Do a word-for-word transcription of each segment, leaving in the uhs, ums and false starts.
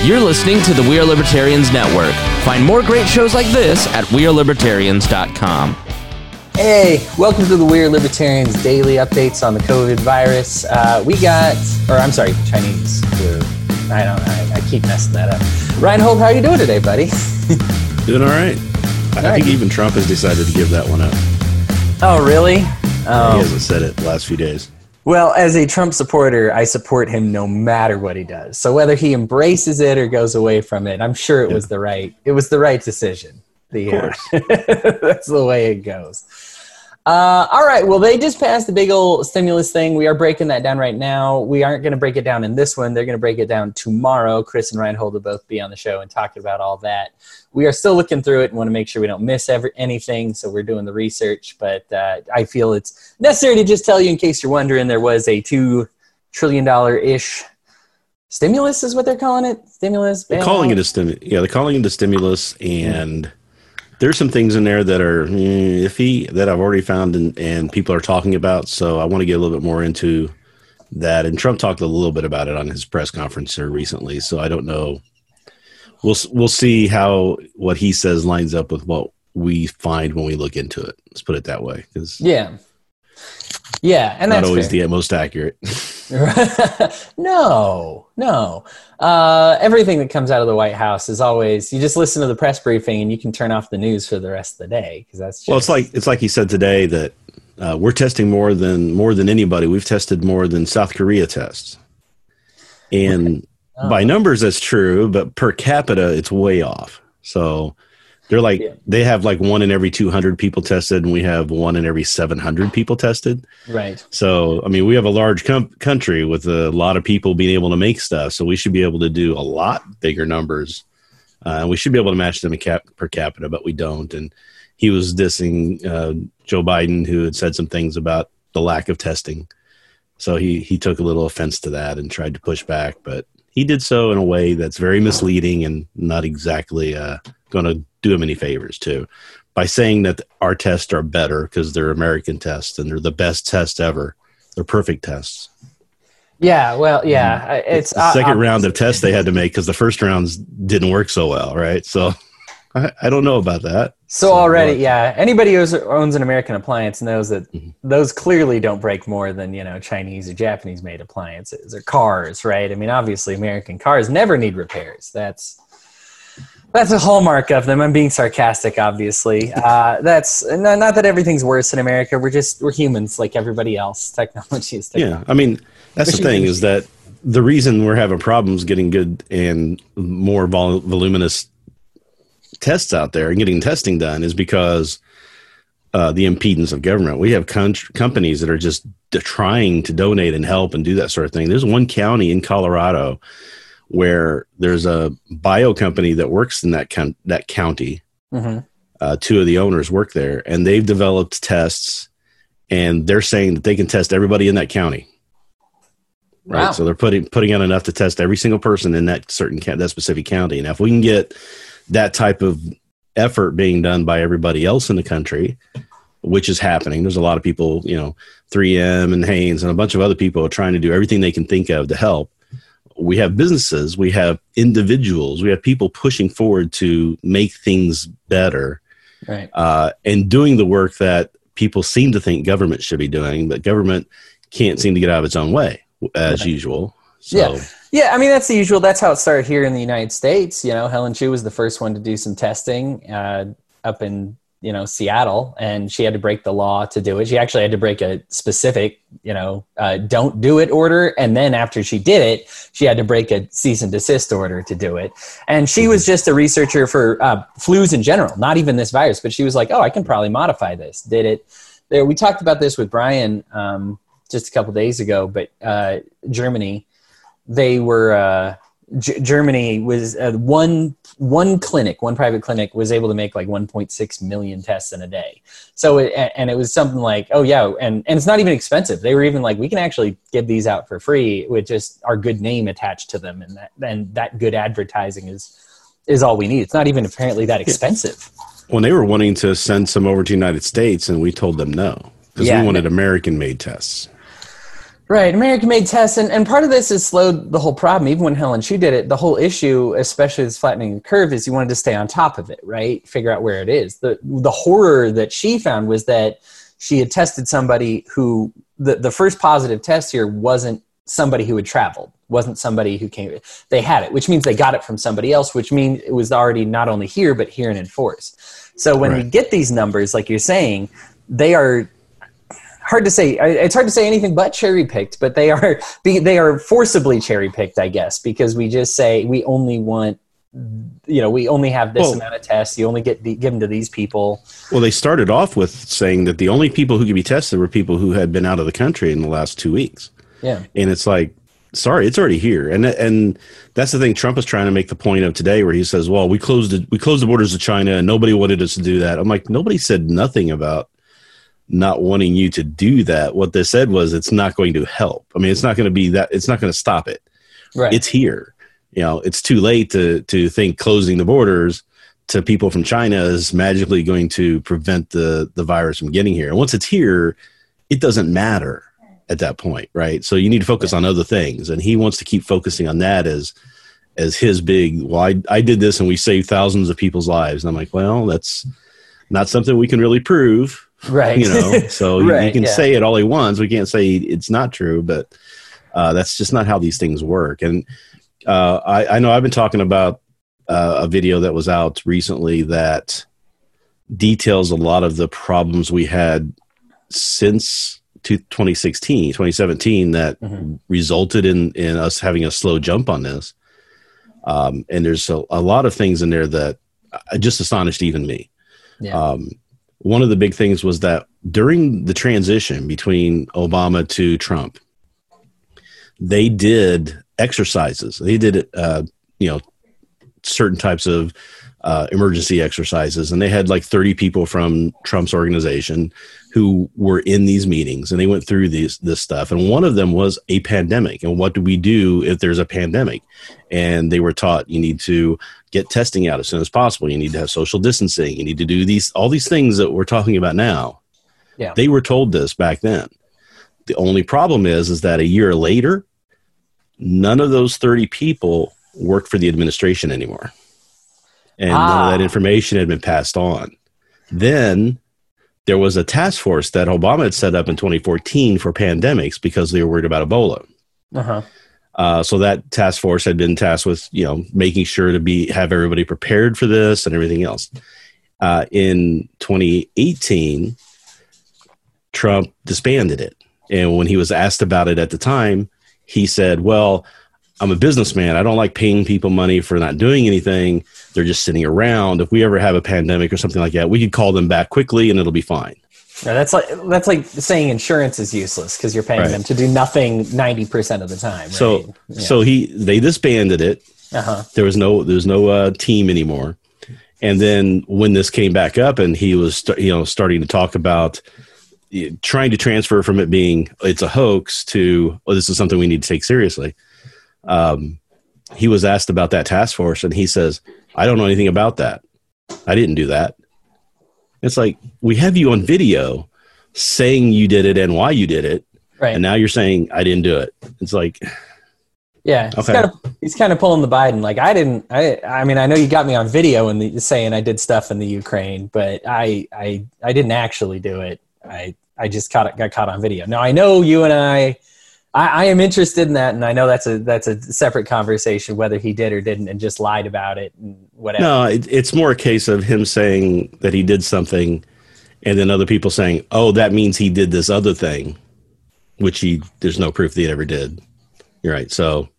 You're listening to the We Are Libertarians Network. Find more great shows like this at we are libertarians dot com. Hey, welcome to the We Are Libertarians daily updates on the COVID virus. Uh, we got, or I'm sorry, Chinese flu. I don't, I, I keep messing that up. Reinhold, how are you doing today, buddy? Doing all right. I All think right. even Trump has decided to give that one up. Oh, really? Yeah, Oh. he hasn't said it the last few days. Well, as a Trump supporter, I support him no matter what he does. So whether he embraces it or goes away from it, I'm sure it Yeah. was the right, it was the right decision. The, Of course. uh, that's the way it goes. Uh, all right. Well, they just passed the big old stimulus thing. We are breaking that down right now. We aren't going to break it down in this one. They're going to break it down tomorrow. Chris and Reinhold will both be on the show and talking about all that. We are still looking through it and want to make sure we don't miss every, anything. So we're doing the research. But uh, I feel it's necessary to just tell you, in case you're wondering, there was a two trillion dollars-ish stimulus is what they're calling it. Stimulus. They're bailout? calling it a stimulus. Yeah, they're calling it a stimulus, and there's some things in there that are mm, iffy that I've already found and, and people are talking about. So I want to get a little bit more into that. And Trump talked a little bit about it on his press conference here recently. So I don't know. We'll we'll see how what he says lines up with what we find when we look into it. Let's put it that way, because Yeah. Yeah, and not that's always fair. the most accurate. no, no. Uh, everything that comes out of the White House is always, you just listen to the press briefing and you can turn off the news for the rest of the day. Because that's just, Well, it's like it's like he said today that uh, we're testing more than more than anybody. We've tested more than South Korea tests, and Oh. by numbers that's true, but per capita it's way off. So they're like Yeah. they have like one in every two hundred people tested, and we have one in every seven hundred people tested. right. So I mean, we have a large com- country with a lot of people being able to make stuff. So we should be able to do a lot bigger numbers. Uh, we should be able to match them in cap- per capita, but we don't. And he was dissing uh, Joe Biden, who had said some things about the lack of testing. So he he took a little offense to that and tried to push back, but he did so in a way that's very misleading and not exactly uh, going to do him any favors too, by saying that our tests are better because they're American tests and they're the best tests ever. They're perfect tests. Yeah, well, yeah. I- It's, the second uh, round of tests they had to make because the first rounds didn't work so well, right? So I, I don't know about that. So already, yeah. Anybody who owns- owns an American appliance knows that Mhm. those clearly don't break more than, you know, Chinese or Japanese made appliances or cars, right? I mean, obviously American cars never need repairs. That's that's a hallmark of them. I'm being sarcastic, obviously. Uh, that's no, not that everything's worse in America. We're just we're humans like everybody else. Technology is technology. Yeah, I mean, that's the thing is that the reason we're having problems getting good and more vol- voluminous tests out there and getting testing done is because uh, the impedance of government. We have con- companies that are just d- trying to donate and help and do that sort of thing. There's one county in Colorado where there's a bio company that works in that con- that county. Mhm. Uh, two of the owners work there, and they've developed tests, and they're saying that they can test everybody in that county. Right, Wow. so they're putting putting out enough to test every single person in that certain ca- that specific county. Now, if we can get that type of effort being done by everybody else in the country, which is happening, there's a lot of people, you know, three M and Hanes and a bunch of other people are trying to do everything they can think of to help. We have businesses, we have individuals, we have people pushing forward to make things better, Right. uh, and doing the work that people seem to think government should be doing, but government can't seem to get out of its own way, as Right. usual. So, Yeah. Yeah, I mean, that's the usual. That's how it started here in the United States. You know, Helen Chu was the first one to do some testing uh, up in, you know, Seattle, and she had to break the law to do it. She actually had to break a specific, you know, uh, don't do it order. And then after she did it, she had to break a cease and desist order to do it. And she was just a researcher for uh, flus in general, not even this virus, but she was like, oh, I can probably modify this. Did it. There, we talked about this with Brian um, just a couple days ago, but uh, Germany, they were uh, G- Germany was uh, one one clinic, one private clinic was able to make like one point six million tests in a day. So it, and it was something like, oh yeah, and and it's not even expensive. They were even like, we can actually give these out for free with just our good name attached to them, and that and that good advertising is is all we need. It's not even apparently that expensive. when they were wanting to send some over to the United States, and we told them no because Yeah. we wanted American-made tests. Right. American-made tests. And, and part of this has slowed the whole problem. Even when Helen Chu did it, the whole issue, especially this flattening the curve, is you wanted to stay on top of it, right? Figure out where it is. The the horror that she found was that she had tested somebody who, the, the first positive test here wasn't somebody who had traveled, wasn't somebody who came. They had it, which means they got it from somebody else, which means it was already not only here, but here and in force. So when Right. we get these numbers, like you're saying, they are hard to say. It's hard to say anything but cherry picked, but they are they are forcibly cherry picked, I guess, because we just say we only want, you know, we only have this Well, amount of tests. You only get the, give them to these people. Well, they started off with saying that the only people who could be tested were people who had been out of the country in the last two weeks. Yeah. And it's like, sorry, it's already here. And and that's the thing Trump is trying to make the point of today, where he says, well, we closed the, we closed the borders to China and nobody wanted us to do that. I'm like, nobody said nothing about not wanting you to do that. What they said was it's not going to help. I mean, it's not going to be that, it's not going to stop it. Right. It's here. You know, it's too late to to think closing the borders to people from China is magically going to prevent the the virus from getting here. And once it's here, it doesn't matter at that point, right? So you need to focus on other things. And he wants to keep focusing on that as as his big, well, I, I did this and we saved thousands of people's lives. And I'm like, well, that's not something we can really prove. Right. You know, so Right, he can yeah. say it all he wants. We can't say it's not true, but uh, that's just not how these things work. And uh, I, I know I've been talking about uh, a video that was out recently that details a lot of the problems we had since twenty sixteen, twenty seventeen that Mm-hmm. resulted in, in us having a slow jump on this. Um, and there's a, a lot of things in there that uh, just astonished even me. Yeah. Um, one of the big things was that during the transition between Obama to Trump, they did exercises. They did, uh, you know, certain types of uh, emergency exercises, and they had like thirty people from Trump's organization who were in these meetings, and they went through these this stuff. And one of them was a pandemic, and what do we do if there's a pandemic? And they were taught you need to get testing out as soon as possible. You need to have social distancing. You need to do these all these things that we're talking about now. Yeah. They were told this back then. The only problem is, is that a year later, none of those thirty people work for the administration anymore. And Ah. none of that information had been passed on. Then there was a task force that Obama had set up in twenty fourteen for pandemics because they were worried about Ebola. Uh-huh. Uh, so that task force had been tasked with, you know, making sure to be have everybody prepared for this and everything else. Uh, in twenty eighteen, Trump disbanded it. And when he was asked about it at the time, he said, well, I'm a businessman. I don't like paying people money for not doing anything. They're just sitting around. If we ever have a pandemic or something like that, we could call them back quickly and it'll be fine. Yeah, that's like that's like saying insurance is useless because you're paying Right. them to do nothing ninety percent of the time. Right? So, Yeah. so he they disbanded it. uh-huh. There was no there was no uh, team anymore. And then when this came back up, and he was st- you know starting to talk about uh, trying to transfer from it being it's a hoax to oh, this is something we need to take seriously. Um, he was asked about that task force, and he says, "I don't know anything about that. I didn't do that." It's like, we have you on video saying you did it and why you did it, Right. and now you're saying I didn't do it. It's like, Yeah, he's Okay. kind of he's kind of pulling the Biden. Like I didn't. I I mean, I know you got me on video and the, saying I did stuff in the Ukraine, but I I I didn't actually do it. I I just caught it, got caught on video. Now I know you and I, I. I am interested in that, and I know that's a that's a separate conversation whether he did or didn't, and just lied about it and whatever. no, it, it's more a case of him saying that he did something, and then other people saying, "Oh, that means he did this other thing," which he there's no proof that he ever did. You're right. So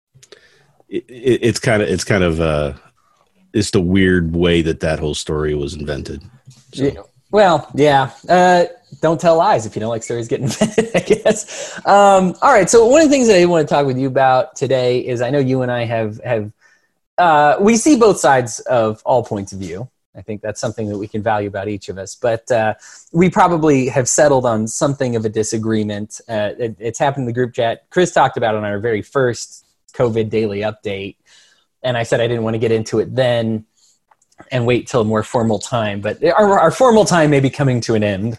it, it, it's kind of it's kind of uh, it's the weird way that that whole story was invented. So. Yeah. Well, yeah. Uh, don't tell lies if you don't like stories getting invented, I guess. Um, all right. So one of the things that I want to talk with you about today is I know you and I have have uh, we see both sides of all points of view. I think that's something that we can value about each of us. But uh, we probably have settled on something of a disagreement. Uh, it, it's happened in the group chat. Chris talked about it on our very first COVID daily update, and I said I didn't want to get into it then and wait till a more formal time. But our, our formal time may be coming to an end.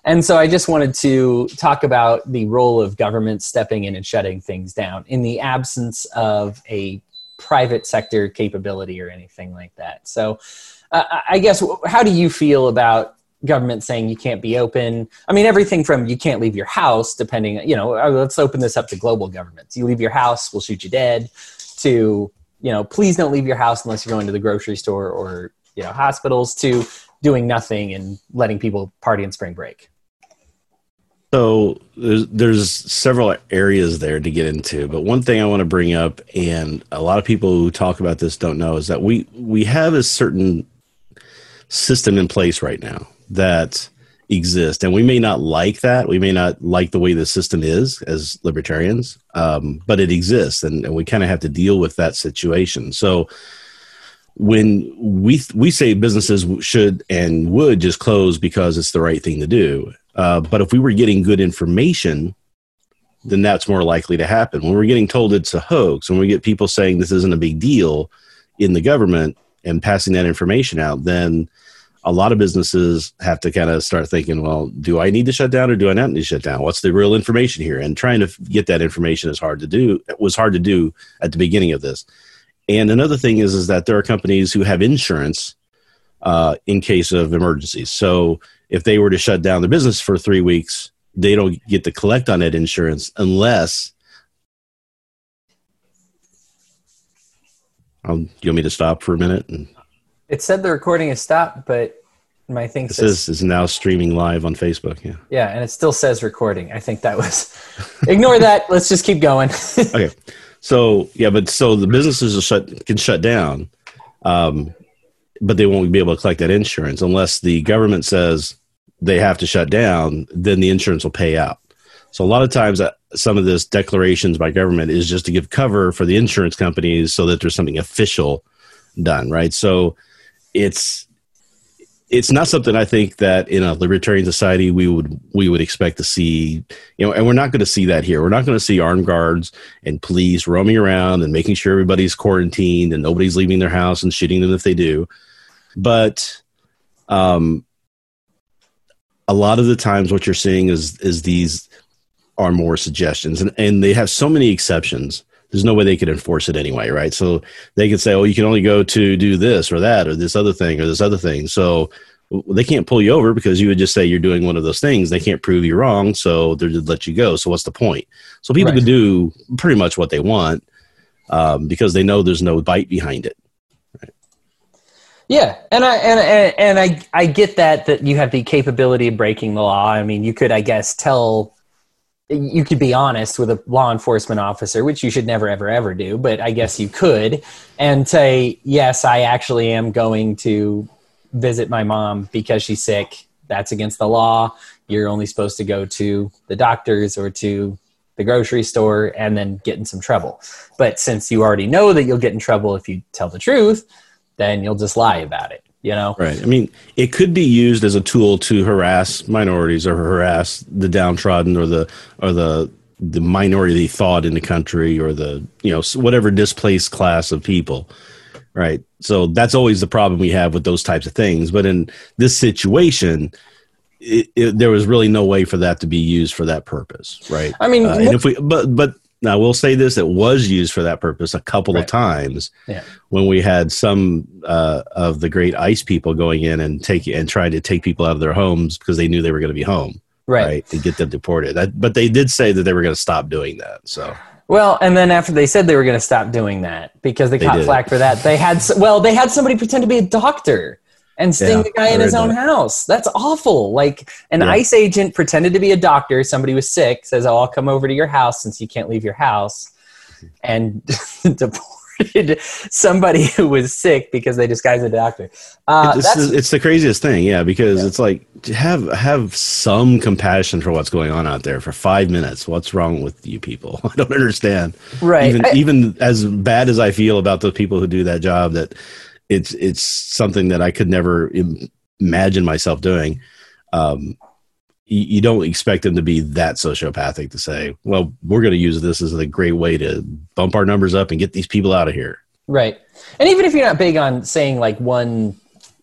And so I just wanted to talk about the role of government stepping in and shutting things down in the absence of a private sector capability or anything like that. So uh, I guess, how do you feel about government saying you can't be open? I mean, everything from you can't leave your house, depending, you know, let's open this up to global governments. You leave your house, we'll shoot you dead, to, you know, please don't leave your house unless you're going to the grocery store or, you know, hospitals, to doing nothing and letting people party in spring break. So there's, there's several areas there to get into, but one thing I want to bring up, and a lot of people who talk about this don't know, is that we, we have a certain system in place right now that exists, and we may not like that. We may not like the way the system is as libertarians, um, but it exists, and, and we kind of have to deal with that situation. So when we we say businesses should and would just close because it's the right thing to do, uh, but if we were getting good information, then that's more likely to happen. When we're getting told it's a hoax, when we get people saying this isn't a big deal in the government and passing that information out, then a lot of businesses have to kind of start thinking, well, do I need to shut down or do I not need to shut down? What's the real information here? And trying to get that information is hard to do. It was hard to do at the beginning of this. And another thing is, is that there are companies who have insurance uh, in case of emergencies. So if they were to shut down the business for three weeks, they don't get to collect on that insurance unless. Um, you want me to stop for a minute? And, It said the recording is stopped, but my thing it says, says is now streaming live on Facebook. Yeah. Yeah, and it still says recording. I think that was. Ignore that. Let's just keep going. Okay. So yeah, but so the businesses will shut can shut down, um, but they won't be able to collect that insurance unless the government says they have to shut down. Then the insurance will pay out. So a lot of times, uh, some of this declarations by government is just to give cover for the insurance companies so that there's something official done, right? So it's it's not something I think that in a libertarian society we would we would expect to see, you know, and we're not going to see that here. We're not going to see armed guards and police roaming around and making sure everybody's quarantined and nobody's leaving their house and shooting them if they do. But um, a lot of the times what you're seeing is is these are more suggestions, and, and they have so many exceptions. There's no way they could enforce it anyway, right? So they could say, oh, you can only go to do this or that or this other thing or this other thing. So they can't pull you over because you would just say you're doing one of those things. They can't prove you wrong, so they'll just let you go. So what's the point? So people Right. can do pretty much what they want um, because they know there's no bite behind it. Yeah, and I and and, and I I get that that you have the capability of breaking the law. I mean, you could, I guess, tell. You could be honest with a law enforcement officer, which you should never, ever, ever do. But I guess you could, and say, yes, I actually am going to visit my mom because she's sick. That's against the law. You're only supposed to go to the doctors or to the grocery store and then get in some trouble. But since you already know that you'll get in trouble if you tell the truth, then you'll just lie about it. You know? Right. I mean, it could be used as a tool to harass minorities or harass the downtrodden or the or the the minority thought in the country or the, you know, whatever displaced class of people. Right. So that's always the problem we have with those types of things. But in this situation, it, it, there was really no way for that to be used for that purpose. Right. I mean, uh, and if we but but. Now, we'll say this, it was used for that purpose a couple Right. of times Yeah. when we had some uh, of the great ICE people going in and take and trying to take people out of their homes because they knew they were going to be home, Right. right, and get them deported. That, but they did say that they were going to stop doing that. So, Well, and then after they said they were going to stop doing that because they, They caught did. flack for that, they had s- well, they had somebody pretend to be a doctor and sting Yeah, the guy I in his read own that. house. That's awful. Like an Yeah. ICE agent pretended to be a doctor. Somebody was sick, says, "Oh, I'll come over to your house since you can't leave your house," and deported somebody who was sick because they disguised a doctor. Uh, it's, that's it's the craziest thing, yeah, because it's like have have some compassion for what's going on out there for five minutes. What's wrong with you people? I don't understand. right. Even I- even as bad as I feel about those people who do that job, that it's it's something that I could never im- imagine myself doing. Um, you, you don't expect them to be that sociopathic to say, "Well, we're going to use this as a great way to bump our numbers up and get these people out of here." Right. And even if you're not big on saying like one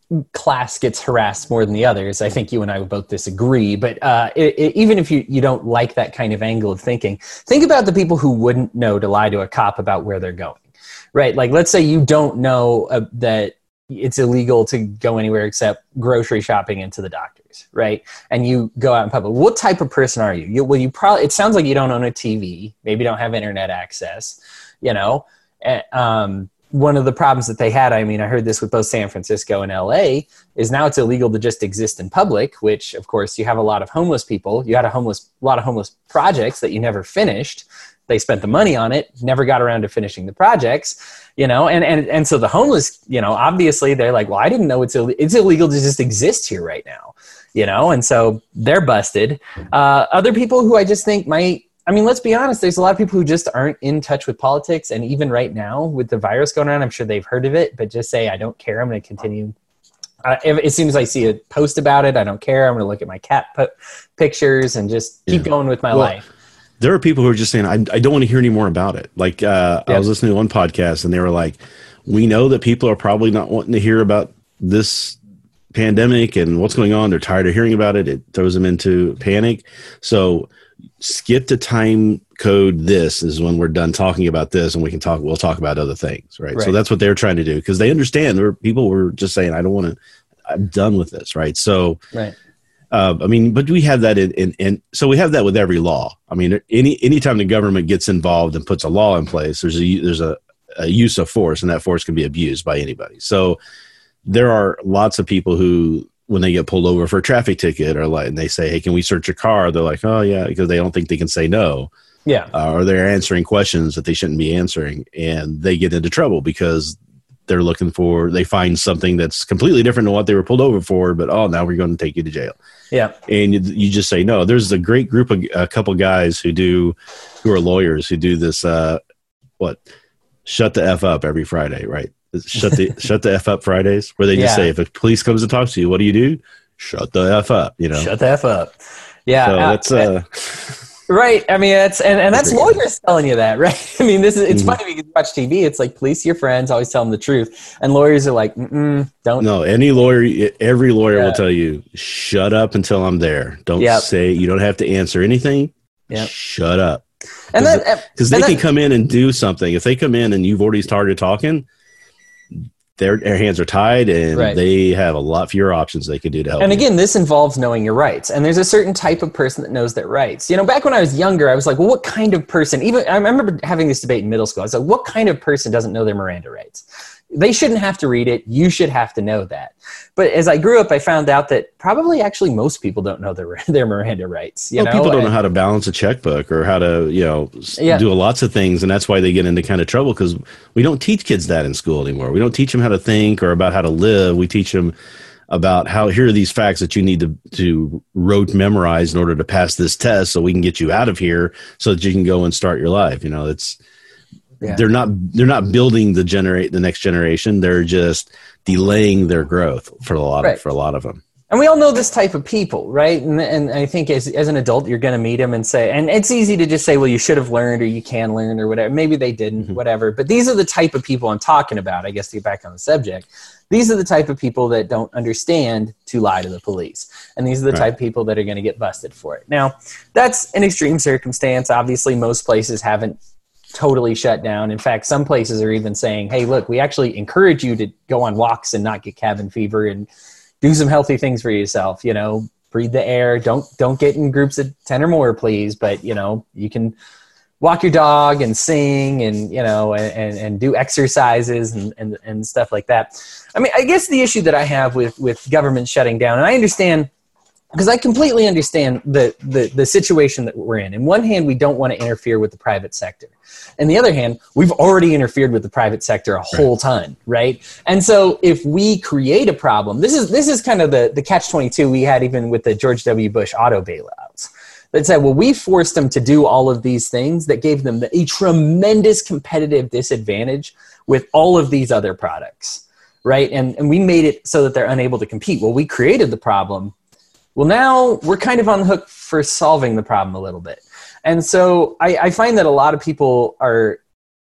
class gets harassed more than the others. I think you and I would both disagree, but uh, it, it, even if you, you don't like that kind of angle of thinking, think about the people who wouldn't know to lie to a cop about where they're going, right? Like, let's say you don't know uh, that it's illegal to go anywhere except grocery shopping and to the doctors, right? And you go out in public. What type of person are you? you well, you probably, it sounds like you don't own a T V, maybe don't have internet access, you know, uh, um, one of the problems that they had, I mean, I heard this with both San Francisco and L A, is now it's illegal to just exist in public, which of course you have a lot of homeless people. You had a homeless, a lot of homeless projects that you never finished. They spent the money on it, never got around to finishing the projects, you know, and, and, and so the homeless, you know, obviously they're like, well, I didn't know it's, Ill- it's illegal to just exist here right now, you know? And so they're busted. Uh, other people who I just think might, I mean, let's be honest, there's a lot of people who just aren't in touch with politics. And even right now with the virus going around, I'm sure they've heard of it, but just say, I don't care. I'm going to continue. Uh, as soon as I see a post about it, I don't care. I'm going to look at my cat po- pictures and just keep yeah. going with my well, life. There are people who are just saying, I, I don't want to hear any more about it. Like uh, yep. I was listening to one podcast and they were like, we know that people are probably not wanting to hear about this pandemic and what's going on. They're tired of hearing about it. It throws them into panic. So skip the time code. This is when we're done talking about this and we can talk, we'll talk about other things. Right. right. So that's what they're trying to do because they understand there were people were just saying, I don't want to, I'm done with this. Right. So, right. Uh, I mean, but we have that in, in, in, so we have that with every law. I mean, any, anytime the government gets involved and puts a law in place, there's a, there's a, a use of force and that force can be abused by anybody. So there are lots of people who, when they get pulled over for a traffic ticket or like, and they say, hey, can we search your car? They're like, oh yeah. Because they don't think they can say no. Yeah. Uh, or they're answering questions that they shouldn't be answering and they get into trouble because they're looking for, they find something that's completely different than what they were pulled over for, but oh, now we're going to take you to jail. Yeah. And you, you just say no. There's a great group of a couple guys who do, who are lawyers who do this, uh, what, shut the F up every Friday, right? Shut the, shut the F up Fridays where they just yeah. say, if a police comes to talk to you, what do you do? Shut the F up, you know? Shut the F up. Yeah. So uh, that's, uh, right. I mean, that's, and, and that's lawyers telling you that, right? I mean, this is, it's mm-hmm. funny because you watch T V. It's like police your friends, always tell them the truth. And lawyers are like, mm don't. No, any lawyer, every lawyer yeah. will tell you, shut up until I'm there. Don't yep. say, you don't have to answer anything. Yep. Shut up. And Cause, then, because they can come in and do something. If they come in and you've already started talking, Their, their hands are tied and right. they have a lot fewer options they could do to help. And you. again, this involves knowing your rights. And there's a certain type of person that knows their rights. You know, back when I was younger, I was like, well, what kind of person, even I remember having this debate in middle school. I was like, what kind of person doesn't know their Miranda rights? They shouldn't have to read it. You should have to know that. But as I grew up, I found out that probably actually most people don't know their their Miranda rights. You well, know? people don't and, know how to balance a checkbook or how to, you know, yeah. do lots of things. And that's why they get into kind of trouble because we don't teach kids that in school anymore. We don't teach them how to think or about how to live. We teach them about how here are these facts that you need to, to rote memorize in order to pass this test so we can get you out of here so that you can go and start your life. You know, it's, Yeah. They're not they're not building the generate the next generation. They're just delaying their growth for a lot right. of, for a lot of them. And we all know this type of people, right? And and I think as as an adult, you're going to meet them and say, and it's easy to just say, well, you should have learned or you can learn or whatever. Maybe they didn't, mm-hmm. whatever. But these are the type of people I'm talking about. I guess to get back on the subject, these are the type of people that don't understand to lie to the police, and these are the right. type of people that are going to get busted for it. Now, that's an extreme circumstance. Obviously, most places haven't totally shut down. In fact, some places are even saying, hey, look, we actually encourage you to go on walks and not get cabin fever and do some healthy things for yourself, you know, breathe the air. Don't, don't get in groups of ten or more, please. But, you know, you can walk your dog and sing and, you know, and, and do exercises and, and, and stuff like that. I mean, I guess the issue that I have with, with government shutting down, and I understand because I completely understand the, the, the situation that we're in. On one hand, we don't want to interfere with the private sector. On the other hand, we've already interfered with the private sector a whole right. ton, right? And so if we create a problem, this is this is kind of the, the catch twenty-two we had even with the George W. Bush auto bailouts. That said, well, we forced them to do all of these things that gave them a tremendous competitive disadvantage with all of these other products, right? And, and we made it so that they're unable to compete. Well, we created the problem. Well, now we're kind of on the hook for solving the problem a little bit. And so I, I find that a lot of people are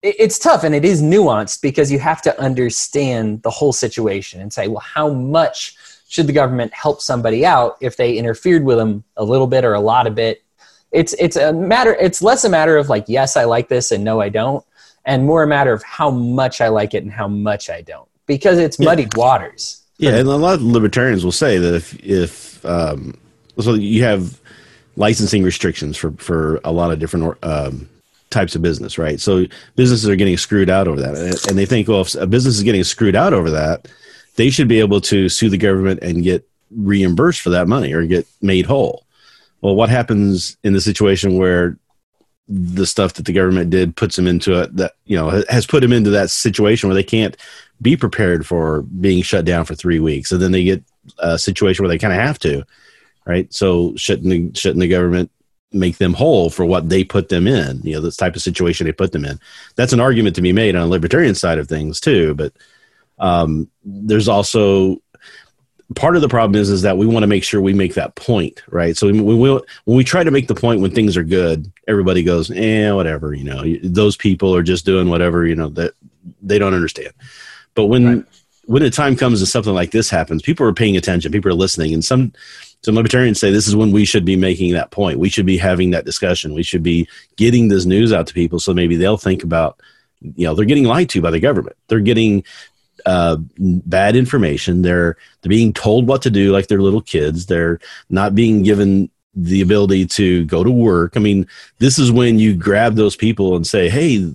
it, it's tough and it is nuanced because you have to understand the whole situation and say, well, how much should the government help somebody out if they interfered with them a little bit or a lot of bit? It's it's a matter. It's less a matter of like, yes, I like this and no, I don't, and more a matter of how much I like it and how much I don't, because it's yeah. muddied waters. Yeah, and a lot of libertarians will say that if if um, so you have licensing restrictions for, for a lot of different um, types of business, right? So businesses are getting screwed out over that, and they think, well, if a business is getting screwed out over that, they should be able to sue the government and get reimbursed for that money or get made whole. Well, what happens in the situation where the stuff that the government did puts them into it, that, you know, has put them into that situation where they can't be prepared for being shut down for three weeks. So then they get a situation where they kind of have to, right? So shouldn't the, shouldn't the government make them whole for what they put them in, you know, this type of situation they put them in? That's an argument to be made on the libertarian side of things too. But um, there's also part of the problem is, is that we want to make sure we make that point, right? So we, we will, when we try to make the point when things are good, everybody goes, eh, whatever, you know, those people are just doing whatever, you know, that they don't understand. But when, right. when the time comes and something like this happens, people are paying attention, people are listening. And some, some libertarians say this is when we should be making that point. We should be having that discussion. We should be getting this news out to people. So maybe they'll think about, you know, they're getting lied to by the government. They're getting uh, bad information. They're, they're being told what to do like they're little kids. They're not being given the ability to go to work. I mean, this is when you grab those people and say, hey,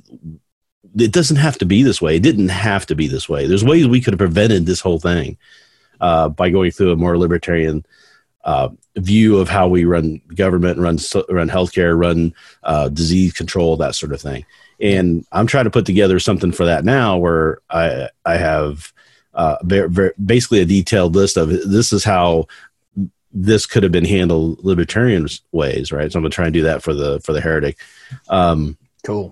it doesn't have to be this way. It didn't have to be this way. There's ways we could have prevented this whole thing uh, by going through a more libertarian uh, view of how we run government, run run healthcare, run uh, disease control, that sort of thing. And I'm trying to put together something for that now, where I I have uh, very, very, basically a detailed list of this is how this could have been handled libertarian ways, right? So I'm gonna try and do that for the for the Heretic. Um, cool.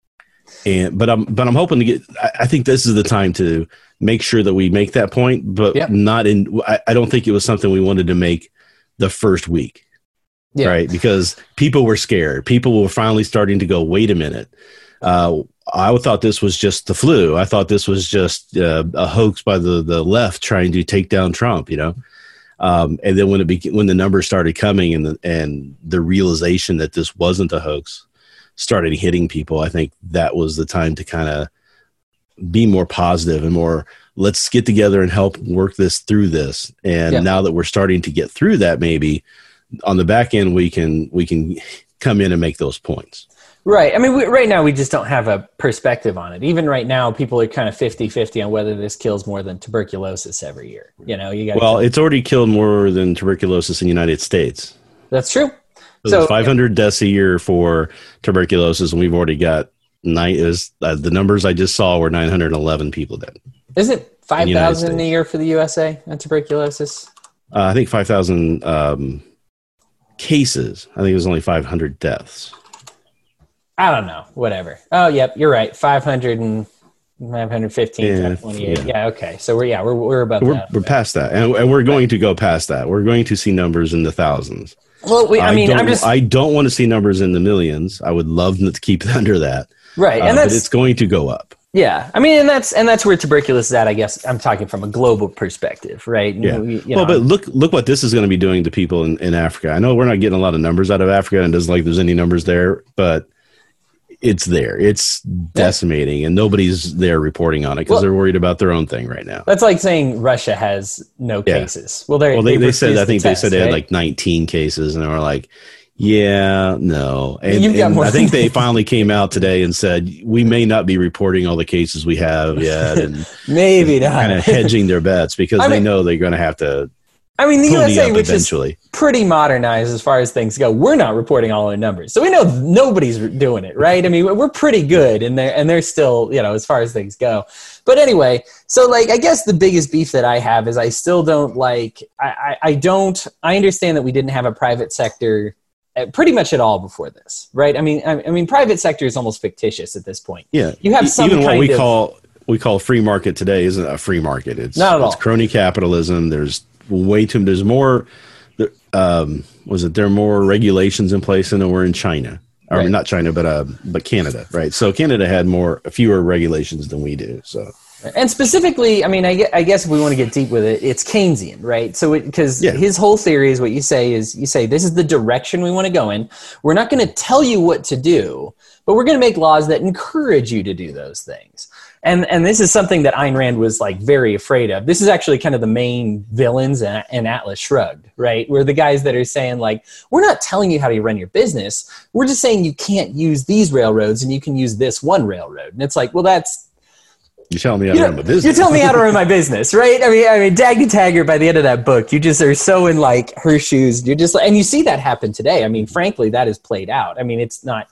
And but I'm but I'm hoping to get. I, I think this is the time to make sure that we make that point, but yep. not in. I, I don't think it was something we wanted to make the first week, yeah. right? Because people were scared. People were finally starting to go, wait a minute. Uh, I thought this was just the flu. I thought this was just uh, a hoax by the, the left trying to take down Trump, you know? Um, and then when it beca- when the numbers started coming and the, and the realization that this wasn't a hoax started hitting people, I think that was the time to kind of be more positive and more, let's get together and help work this through this. And yeah. now that we're starting to get through that, maybe on the back end, we can, we can come in and make those points. Right. I mean, we, right now we just don't have a perspective on it. Even right now, people are kind of fifty-fifty on whether this kills more than tuberculosis every year. You know, you got well, it's already killed more than tuberculosis in the United States. That's true. So, so five hundred deaths a year for tuberculosis, and we've already got nine. Is uh, the numbers I just saw were nine hundred eleven people dead. Is it five thousand a year for the U S A on tuberculosis? Uh, I think five thousand um, cases. I think it was only five hundred deaths. I don't know. Whatever. Oh, yep. You're right. five hundred and five hundred fifteen, yeah, twenty-eight. Yeah. yeah. Okay. So we're, yeah, we're, we're above we're, that. We're past that. And, and we're going to go past that. We're going to see numbers in the thousands. Well, we, I mean, I I'm just, I don't want to see numbers in the millions. I would love to keep it under that. Right. Uh, and that's, but it's going to go up. Yeah. I mean, and that's, and that's where tuberculosis is at, I guess. I'm talking from a global perspective, right? Yeah. You, you well, know, but look, look what this is going to be doing to people in, in Africa. I know we're not getting a lot of numbers out of Africa, and it doesn't like there's any numbers there, but it's there. It's decimating, yeah. and nobody's there reporting on it because well, they're worried about their own thing right now. That's like saying Russia has no yeah. cases. Well, well they, they, they said, I think the test, they said they right? had like nineteen cases, and they were like, yeah, no. And, You've got and more I think they finally came out today and said, we may not be reporting all the cases we have yet. And maybe not. Kind of hedging their bets because I they mean, know they're going to have to. I mean, the U S A, which eventually. is pretty modernized as far as things go, we're not reporting all our numbers. So we know nobody's doing it, right? I mean, we're pretty good, and they're, and they're still, you know, as far as things go. But anyway, so, like, I guess the biggest beef that I have is I still don't like, I, I, I don't, I understand that we didn't have a private sector pretty much at all before this, right? I mean, I, I mean, private sector is almost fictitious at this point. Yeah. You have some Even what kind we of, call, we call free market today isn't a free market. It's, not at all. It's crony capitalism. There's way too, there's more, um, was it, there are more regulations in place than there were in China. or Right. not China, but uh, but Canada, right? So Canada had more fewer regulations than we do. So And specifically, I mean, I, gue- I guess if we want to get deep with it, it's Keynesian, right? So, because Yeah. his whole theory is what you say is you say, this is the direction we want to go in. We're not going to tell you what to do, but we're going to make laws that encourage you to do those things. And and this is something that Ayn Rand was like very afraid of. This is actually kind of the main villains in, in Atlas Shrugged, right? We're the guys that are saying like, we're not telling you how to run your business. We're just saying you can't use these railroads and you can use this one railroad. And it's like, well, that's, you're telling me how to you run know, my business. You're telling me how to run my business, right? I mean, I mean, Dagny Taggart. By the end of that book, you just are so in like her shoes. You're just, and you see that happen today. I mean, frankly, that is played out. I mean, it's not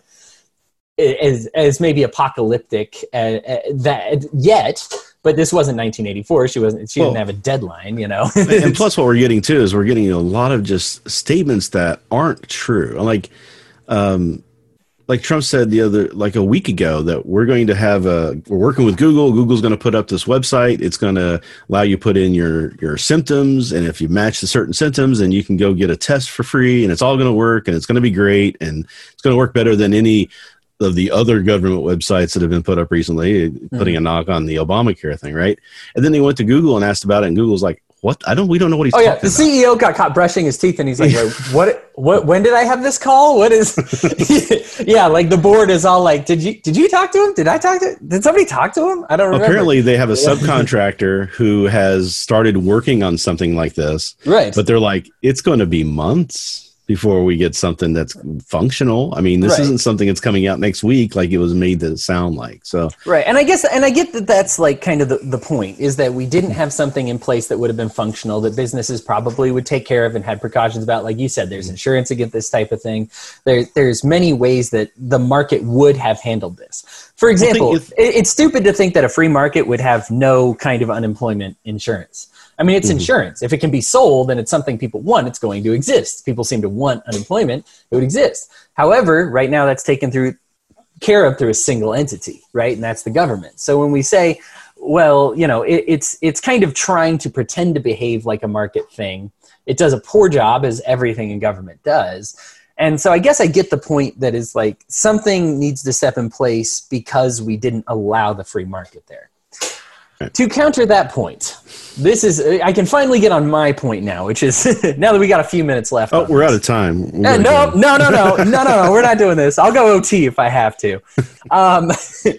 as as maybe apocalyptic uh, uh, that yet, but this wasn't nineteen eighty-four. She wasn't. She Well, didn't have a deadline, you know. And plus, what we're getting too is we're getting a lot of just statements that aren't true. Like, um, like Trump said the other, like a week ago, that we're going to have a, we're working with Google. Google's going to put up this website. It's going to allow you to put in your, your symptoms. And if you match the certain symptoms, then you can go get a test for free and it's all going to work and it's going to be great. And it's going to work better than any of the other government websites that have been put up recently, mm-hmm. putting a knock on the Obamacare thing. Right. And then they went to Google and asked about it. And Google's like, what? I don't, we don't know what he's oh, talking yeah. about. The C E O got caught brushing his teeth and he's like, Wait, what, what, when did I have this call? What is, yeah. Like the board is all like, did you, did you talk to him? Did I talk to, did somebody talk to him? I don't remember. Apparently they have a subcontractor who has started working on something like this. Right. But they're like, it's going to be months before we get something that's functional. I mean, this right. isn't something that's coming out next week like it was made to sound like. So right. And I guess, and I get that that's like kind of the, the point is that we didn't have something in place that would have been functional that businesses probably would take care of and had precautions about. Like you said, there's insurance against this type of thing. There, there's many ways that the market would have handled this. For example, if, it, it's stupid to think that a free market would have no kind of unemployment insurance. I mean, it's mm-hmm. insurance. If it can be sold and it's something people want, it's going to exist. People seem to want unemployment. It would exist. However, right now that's taken through care of through a single entity, right? And that's the government. So when we say, well, you know, it, it's it's kind of trying to pretend to behave like a market thing. It does a poor job, as everything in government does. And so I guess I get the point that is like something needs to step in place because we didn't allow the free market there. To counter that point, this is, I can finally get on my point now, which is now that we got a few minutes left. Oh, we're this. out of time. Uh, no, no, no, no, no, no, no, we're not doing this. I'll go O T if I have to. Um, it,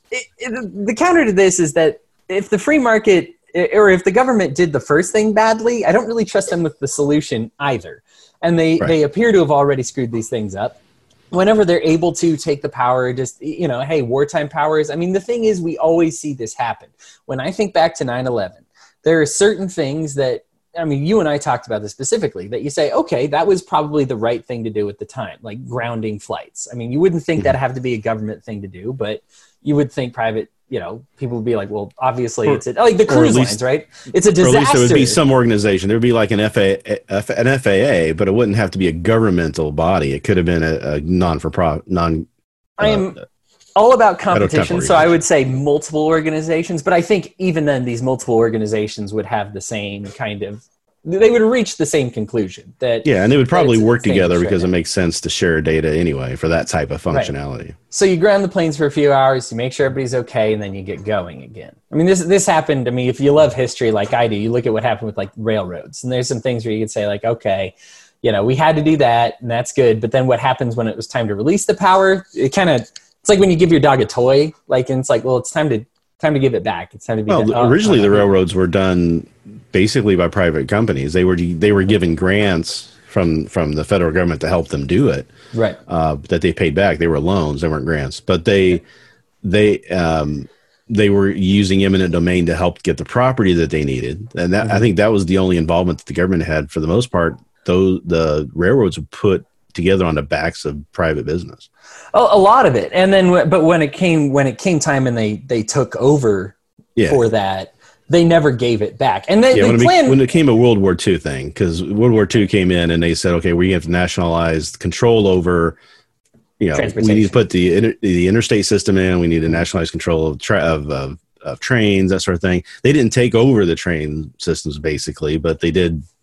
it, the counter to this is that if the free market, or if the government did the first thing badly, I don't really trust them with the solution either. And they, right. they appear to have already screwed these things up. Whenever they're able to take the power, just, you know, hey, wartime powers. I mean, the thing is, we always see this happen. When I think back to nine eleven, there are certain things that, I mean, you and I talked about this specifically, that you say, okay, that was probably the right thing to do at the time, like grounding flights. I mean, you wouldn't think that have to be a government thing to do, but you would think private, you know, people would be like, well, obviously or, it's a, like the cruise least, lines, right? It's a disaster. Or at least there would be some organization. There would be like an F A A, an F A A, but it wouldn't have to be a governmental body. It could have been a, a non-for-profit, non. I am uh, all about competition, so I would say multiple organizations. But I think even then, these multiple organizations would have the same kind of. They would reach the same conclusion that yeah, and they would probably work together because it makes sense to share data anyway for that type of functionality. Right. So you ground the planes for a few hours, you make sure everybody's okay, and then you get going again. I mean, this this happened. I mean, if you love history like I do, you look at what happened with like railroads, and there's some things where you could say like, okay, you know, we had to do that, and that's good. But then what happens when it was time to release the power? It kind of it's like when you give your dog a toy, like, and it's like, well, it's time to time to give it back. It's time to be. Well, done. originally oh, the railroads were done basically by private companies. They were they were given grants from from the federal government to help them do it. Right. Uh, that they paid back. They were loans. They weren't grants. But they they um, they were using eminent domain to help get the property that they needed. And that mm-hmm. I think that was the only involvement that the government had for the most part. Those the railroads were put together on the backs of private business. Oh, a lot of it. And then, but when it came when it came time and they they took over yeah. for that. They never gave it back. And they, yeah, they when, planned- it, when it came a World War Two thing, because World War Two came in and they said, okay, we have to nationalize control over, you know, we need to put the inter, the interstate system in. We need to nationalize control of, tra- of, of, of trains, that sort of thing. They didn't take over the train systems basically, but they did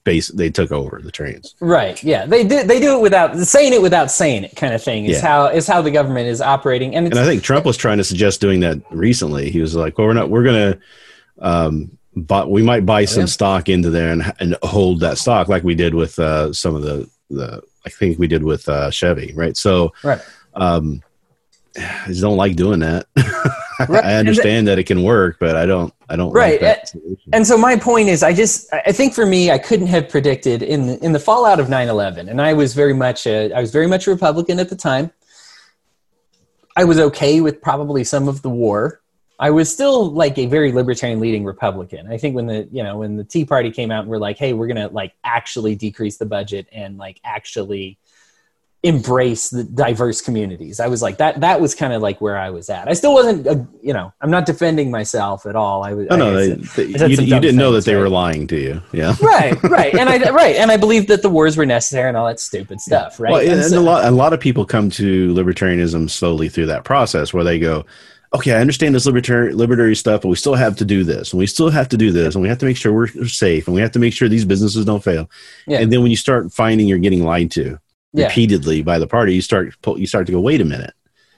base they took over the trains. Right. Yeah. They do. They do it without saying it without saying it, kind of thing. Is Yeah. how is how the government is operating. And, it's, And I think Trump was trying to suggest doing that recently. He was like, "Well, we're not. We're gonna, um, but we might buy some yeah. stock into there and and hold that stock like we did with uh, some of the the. I think we did with uh, Chevy, right? So, right. Um, I just don't like doing that. Right. I understand that it can work, but I don't. I don't. Right. Like that solution. And so my point is, I just I think for me, I couldn't have predicted in the, in the fallout of nine eleven, and I was very much a, I was very much a Republican at the time. I was okay with probably some of the war. I was still like a very libertarian leading Republican. I think when the, you know, when the Tea Party came out and we're like, hey, we're going to like actually decrease the budget and like actually embrace the diverse communities. I was like, that, that was kind of like where I was at. I still wasn't, a, you know, I'm not defending myself at all. I was, Oh, no, I, they, I they, said you, some you dumb didn't know things, that they right? were lying to you. Yeah. Right. Right. And I, right. And I believed that the wars were necessary and all that stupid stuff. Right. Well, and, and and so, a lot, a lot of people come to libertarianism slowly through that process where they go, okay, I understand this libertarian libertarian stuff, but we still have to do this, and we still have to do this, and we have to make sure we're safe, and we have to make sure these businesses don't fail. yeah. And then when you start finding you're getting lied to Yeah. repeatedly by the party, you start you start to go, wait a minute,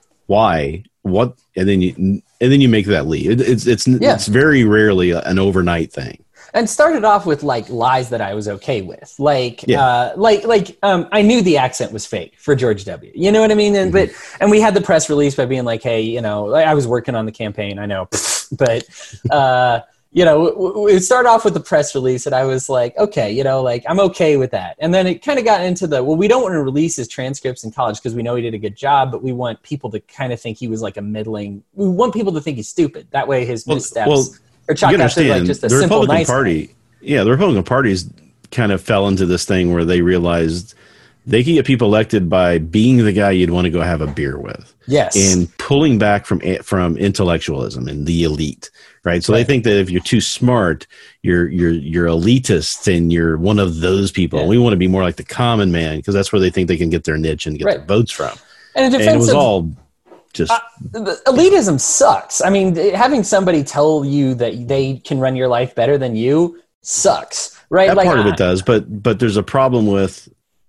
why? What? And then you and then you make that leap. It, it's it's Yeah. it's very rarely an overnight thing. And started off with like lies that I was okay with, like, Yeah. uh, like, like, um, I knew the accent was fake for George W. You know what I mean? And Mm-hmm. but and we had the press release by being like, hey, you know, I was working on the campaign, I know, but uh, you know, it started off with the press release, and I was like, okay, you know, like I'm okay with that. And then it kind of got into the well, we don't want to release his transcripts in college because we know he did a good job, but we want people to kind of think he was like a middling. We want people to think he's stupid. That way, his Well- missteps. well, Or chalk You out to like understand just a the simple Republican nice Party. guy. Yeah, the Republican Party's kind of fell into this thing where they realized they could get people elected by being the guy you'd want to go have a beer with. Yes. And pulling back from from intellectualism and the elite, right? So Right. they think that if you're too smart, you're you're you're elitist and you're one of those people. Yeah. And we want to be more like the common man because that's where they think they can get their niche and get Right. their votes from. And in And it defense was of, all just uh, the elitism sucks. I mean, having somebody tell you that they can run your life better than you sucks, right? that like, part of I- it does, but but there's a problem with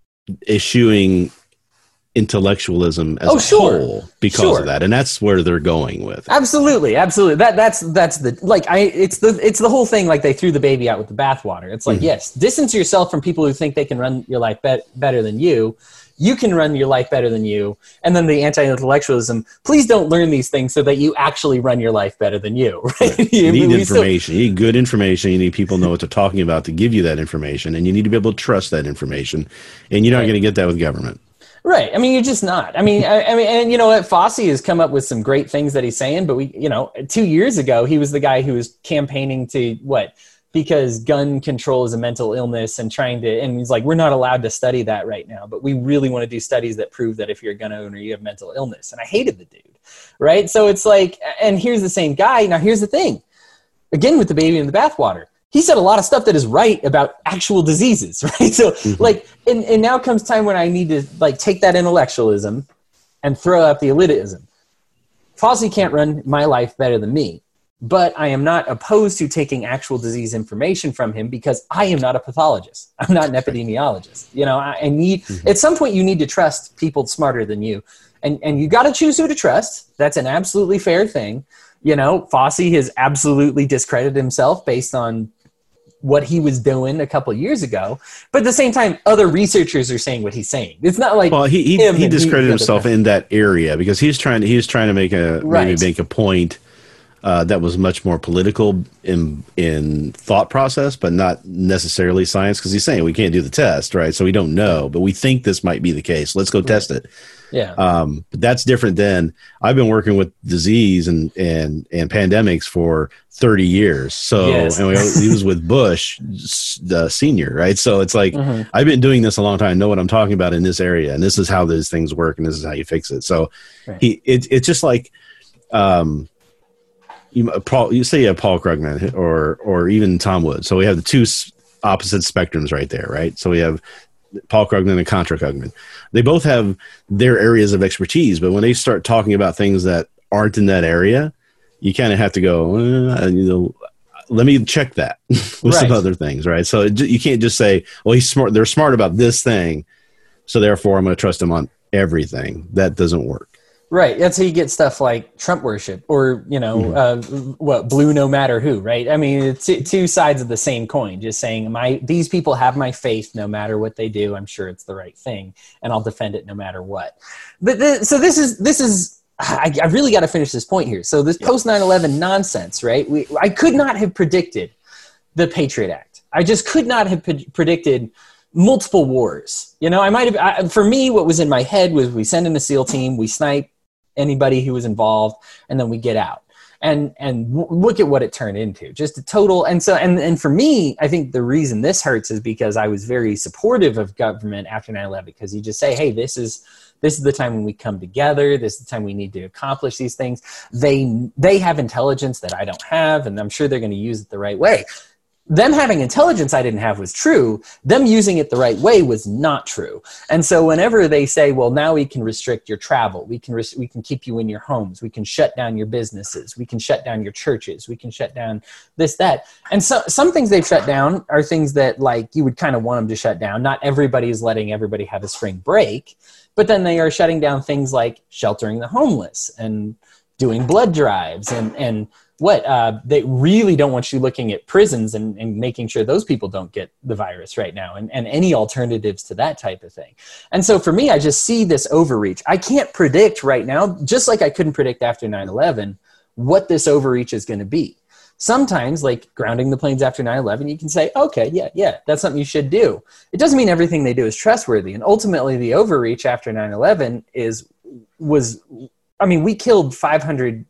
eschewing intellectualism as Oh, a sure. whole because Sure. of that, and that's where they're going with. it. Absolutely, absolutely. That that's that's the like I it's the it's the whole thing. Like they threw the baby out with the bathwater. It's like Mhm. yes, distance yourself from people who think they can run your life be- better than you. You can run your life better than you. And then the anti-intellectualism. Please don't learn these things so that you actually run your life better than you. Right? You need We still- information. You need good information. You need people to know what they're talking about to give you that information, and you need to be able to trust that information. And you're not Right. going to get that with government. Right. I mean, you're just not. I mean, I, I mean, and you know what? Fossey has come up with some great things that he's saying, but we, you know, two years ago, he was the guy who was campaigning to what? Because gun control is a mental illness and trying to, and he's like, we're not allowed to study that right now, but we really want to do studies that prove that if you're a gun owner, you have mental illness. And I hated the dude. Right. So it's like, and here's the same guy. Now, here's the thing. Again, with the baby in the bathwater. He said a lot of stuff that is right about actual diseases, right? So, Mm-hmm. like, and, and now comes time when I need to, like, take that intellectualism and throw out the elitism. Fossey can't run my life better than me, but I am not opposed to taking actual disease information from him because I am not a pathologist. I'm not an epidemiologist. You know, I, I need, Mm-hmm. at some point, you need to trust people smarter than you. And, and you got to choose who to trust. That's an absolutely fair thing. You know, Fossey has absolutely discredited himself based on what he was doing a couple of years ago, but at the same time, other researchers are saying what he's saying. It's not like Well, he he, him he and discredited he- himself in that area because he's trying to he was trying to make a Right. maybe make a point uh, that was much more political in in thought process, but not necessarily science. Because he's saying we can't do the test, right? So we don't know, but we think this might be the case. Let's go test it. Yeah. Um, but that's different than I've been working with disease and and and pandemics for thirty years. So Yes. and we, he was with Bush, the senior, right? So it's like Mhm. I've been doing this a long time. I know what I'm talking about in this area, and this is how those things work, and this is how you fix it. So Right. he it, it's just like um, you Paul. You say you have Paul Krugman or or even Tom Woods. So we have the two s- opposite spectrums right there, right? So we have Paul Krugman and Contra Krugman. They both have their areas of expertise, but when they start talking about things that aren't in that area, you kind of have to go, uh, you know, let me check that with Right. some other things, right? So it, you can't just say, well, he's smart. They're smart about this thing, so therefore I'm going to trust him on everything. That doesn't work. Right. That's how you get stuff like Trump worship or, you know, mm-hmm. uh, what blue no matter who, right? I mean, it's two sides of the same coin, just saying my these people have my faith no matter what they do. I'm sure it's the right thing and I'll defend it no matter what. But the, so this is this is I, I really got to finish this point here. So this yeah. post nine eleven nonsense, right? We I could not have predicted the Patriot Act. I just could not have pre- predicted multiple wars. You know, I might have I, for me what was in my head was we send in a SEAL team, we snipe anybody who was involved, and then we get out and and w- look at what it turned into, just a total. And so and and for me, I think the reason this hurts is because I was very supportive of government after nine eleven, because you just say, hey, this is this is the time when we come together, this is the time we need to accomplish these things. They they have intelligence that I don't have, and I'm sure they're going to use it the right way. Them having intelligence I didn't have was true. Them using it the right way was not true. And so whenever they say, well, now we can restrict your travel, we can res- we can keep you in your homes, we can shut down your businesses, we can shut down your churches, we can shut down this, that. And so some things they've shut down are things that like you would kind of want them to shut down. Not everybody is letting everybody have a spring break, but then they are shutting down things like sheltering the homeless and doing blood drives and and what uh, they really don't want you looking at prisons and, and making sure those people don't get the virus right now and, and any alternatives to that type of thing. And so for me, I just see this overreach. I can't predict right now, just like I couldn't predict after nine eleven, what this overreach is going to be. Sometimes, like grounding the planes after nine eleven, you can say, okay, yeah, yeah, that's something you should do. It doesn't mean everything they do is trustworthy. And ultimately, the overreach after nine eleven is, was, I mean, we killed five hundred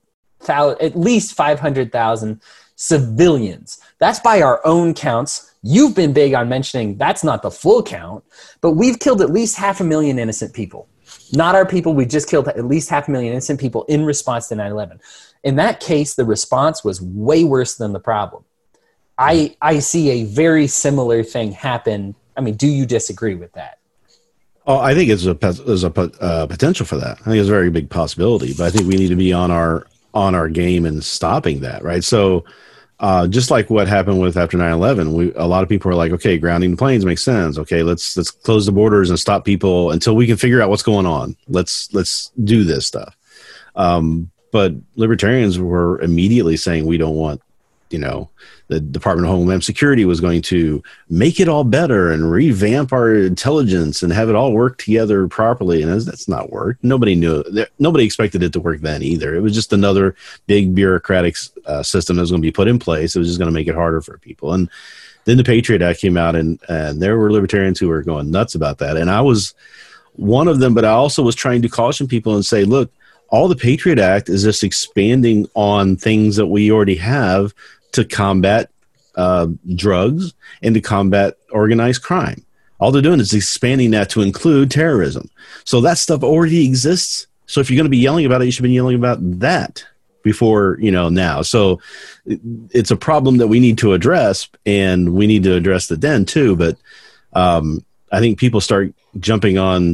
at least five hundred thousand civilians. That's by our own counts. You've been big on mentioning that's not the full count, but we've killed at least half a million innocent people. Not our people. We just killed at least half a million innocent people in response to nine eleven. In that case, the response was way worse than the problem. I I see a very similar thing happen. I mean, do you disagree with that? Oh, I think it's a there's a uh, potential for that. I think it's a very big possibility, but I think we need to be on our on our game and stopping that, right? So uh, just like what happened with after nine eleven, we, a lot of people are like, okay, grounding the planes makes sense. Okay, let's let's close the borders and stop people until we can figure out what's going on. Let's let's do this stuff. Um, but libertarians were immediately saying we don't want, you know, the Department of Homeland Security was going to make it all better and revamp our intelligence and have it all work together properly. And that's not worked. Nobody knew. Nobody expected it to work then either. It was just another big bureaucratic uh, system that was going to be put in place. It was just going to make it harder for people. And then the Patriot Act came out, and, and there were libertarians who were going nuts about that. And I was one of them, but I also was trying to caution people and say, look, all the Patriot Act is just expanding on things that we already have to combat uh, drugs and to combat organized crime. All they're doing is expanding that to include terrorism. So that stuff already exists. So if you're going to be yelling about it, you should be yelling about that before, you know, now. So it's a problem that we need to address, and we need to address it then too. But um, I think people start jumping on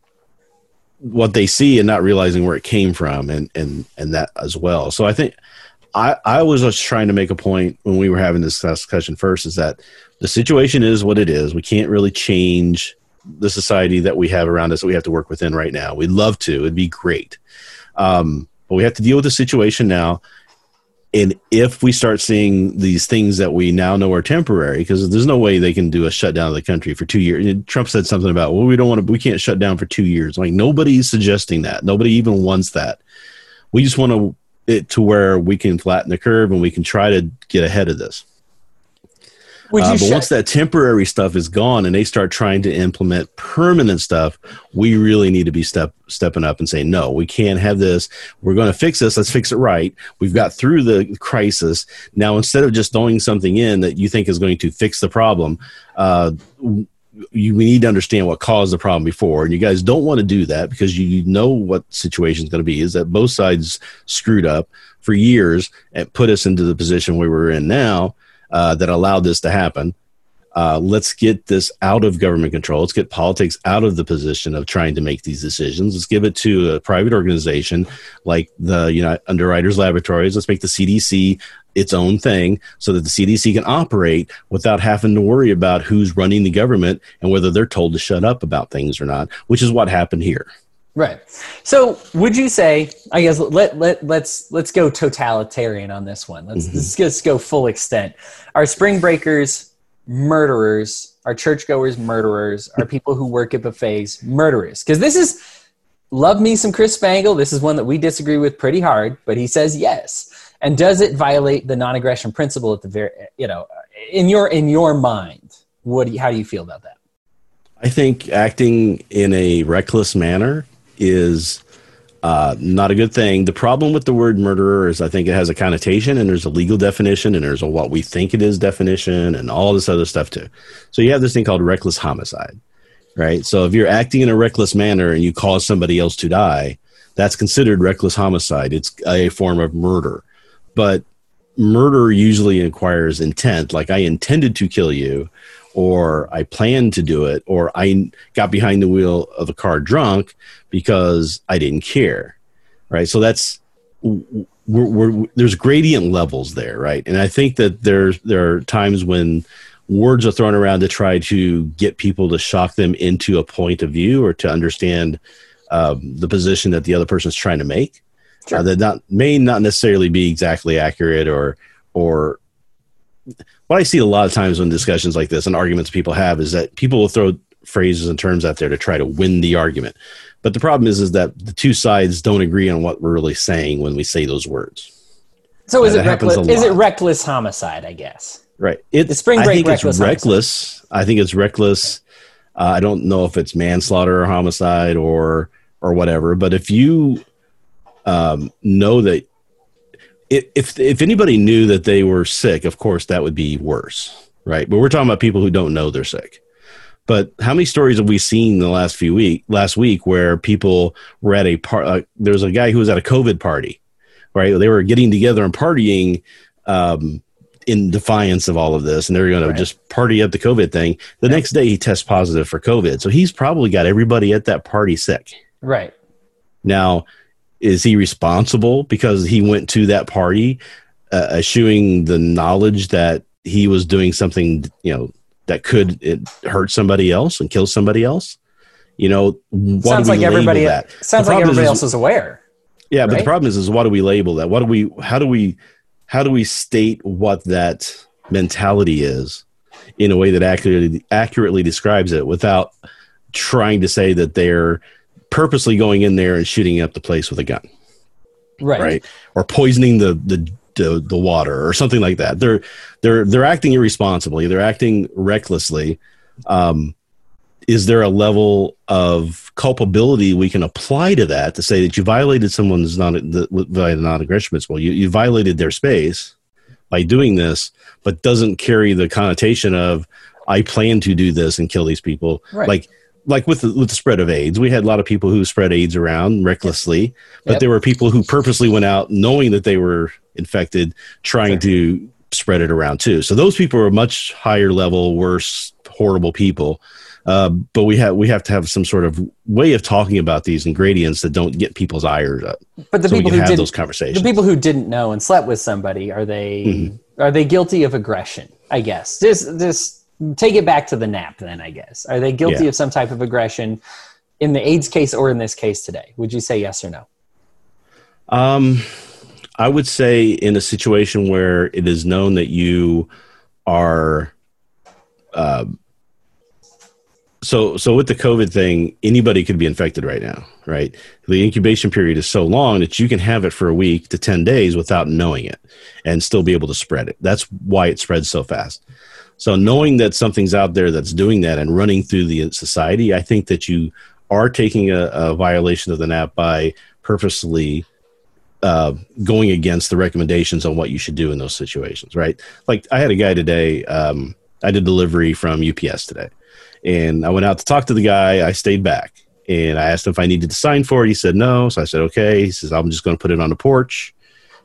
what they see and not realizing where it came from, and and and that as well. So I think I, I was just trying to make a point when we were having this discussion first, is that the situation is what it is. We can't really change the society that we have around us that we have to work within right now. We'd love to. It'd be great. Um, but we have to deal with the situation now. And if we start seeing these things that we now know are temporary, because there's no way they can do a shutdown of the country for two years. And Trump said something about, well, we don't want to, we can't shut down for two years. Like, nobody's suggesting that. Nobody even wants that. We just want to, it to where we can flatten the curve and we can try to get ahead of this. Uh, but shut- once that temporary stuff is gone and they start trying to implement permanent stuff, we really need to be step stepping up and saying, no, we can't have this. We're going to fix this. Let's fix it right. We've got through the crisis. Now, instead of just throwing something in that you think is going to fix the problem, uh, you we need to understand what caused the problem before. And you guys don't want to do that because you, you know what the situation is going to be, is that both sides screwed up for years and put us into the position where we're in now. Uh, that allowed this to happen. Uh, let's get this out of government control. Let's get politics out of the position of trying to make these decisions. Let's give it to a private organization like the United Underwriters Laboratories. Let's make the C D C its own thing so that the C D C can operate without having to worry about who's running the government and whether they're told to shut up about things or not, which is what happened here. Right. So would you say, I guess, let, let, let's, let's go totalitarian on this one. Let's, mm-hmm. let's just go full extent. Are spring breakers murderers? Are churchgoers murderers? Are people who work at buffets murderers? Because this is, love me some Chris Spangle. This is one that we disagree with pretty hard, but he says yes. And does it violate the non-aggression principle at the very, you know, in your, in your mind? What do you, how do you feel about that? I think acting in a reckless manner is uh, not a good thing. The problem with the word murderer is I think it has a connotation, and there's a legal definition, and there's a what we think it is definition, and all this other stuff too. So you have this thing called reckless homicide, right? So if you're acting in a reckless manner and you cause somebody else to die, that's considered reckless homicide. It's a form of murder. But murder usually requires intent, like I intended to kill you, or I planned to do it, or I got behind the wheel of a car drunk because I didn't care, right? So that's we're, we're, there's gradient levels there, right? And I think that there's there are times when words are thrown around to try to get people to shock them into a point of view or to understand um, the position that the other person is trying to make. Sure. Uh, that not may not necessarily be exactly accurate, or or what I see a lot of times when discussions like this and arguments people have is that people will throw phrases and terms out there to try to win the argument. But the problem is, is that the two sides don't agree on what we're really saying when we say those words. So is, uh, it, reckless, is it reckless homicide, I guess? Right. It, the spring break I think reckless it's reckless. Homicide. I think it's reckless. Uh, I don't know if it's manslaughter or homicide or or whatever. But if you um, know that If if anybody knew that they were sick, of course, that would be worse, right? But we're talking about people who don't know they're sick. But how many stories have we seen the last few week, last week, where people were at a part? Uh, there was a guy who was at a COVID party, right? They were getting together and partying um, in defiance of all of this, and they're going right. to just party at the COVID thing. The yeah. next day, he tests positive for COVID, so he's probably got everybody at that party sick. Right now. Is he responsible because he went to that party, uh, eschewing the knowledge that he was doing something, you know, that could it hurt somebody else and kill somebody else? You know, what sounds do we like everybody. That? Sounds like everybody is, else is aware. Yeah, but right? the problem is, is what do we label that? What do we? How do we? How do we state what that mentality is in a way that accurately accurately describes it without trying to say that they're purposely going in there and shooting up the place with a gun, right? Right, or poisoning the, the the the water or something like that. They're they're they're acting irresponsibly. They're acting recklessly. Um, is there a level of culpability we can apply to that to say that you violated someone's non the non-aggression principle? You you violated their space by doing this, but doesn't carry the connotation of I plan to do this and kill these people, right. like. Like with the, with the spread of AIDS, we had a lot of people who spread AIDS around recklessly, yep. but yep. there were people who purposely went out knowing that they were infected, trying sure. to spread it around too. So those people are much higher level, worse, horrible people. Uh, but we have we have to have some sort of way of talking about these ingredients that don't get people's ires up. But the so people we can who have didn't, those conversations. The people who didn't know and slept with somebody, are they mm-hmm. are they guilty of aggression? I guess this this. Take it back to the nap then, I guess. Are they guilty yeah. of some type of aggression in the AIDS case or in this case today? Would you say yes or no? Um, I would say in a situation where it is known that you are uh, so so with the COVID thing, anybody could be infected right now, right? The incubation period is so long that you can have it for a week to ten days without knowing it and still be able to spread it. That's why it spreads so fast. So knowing that something's out there that's doing that and running through the society, I think that you are taking a, a violation of the N A P by purposely uh, going against the recommendations on what you should do in those situations, right? Like I had a guy today, um, I did delivery from U P S today, and I went out to talk to the guy. I stayed back, and I asked him if I needed to sign for it. He said no. So I said, okay. He says, I'm just going to put it on the porch.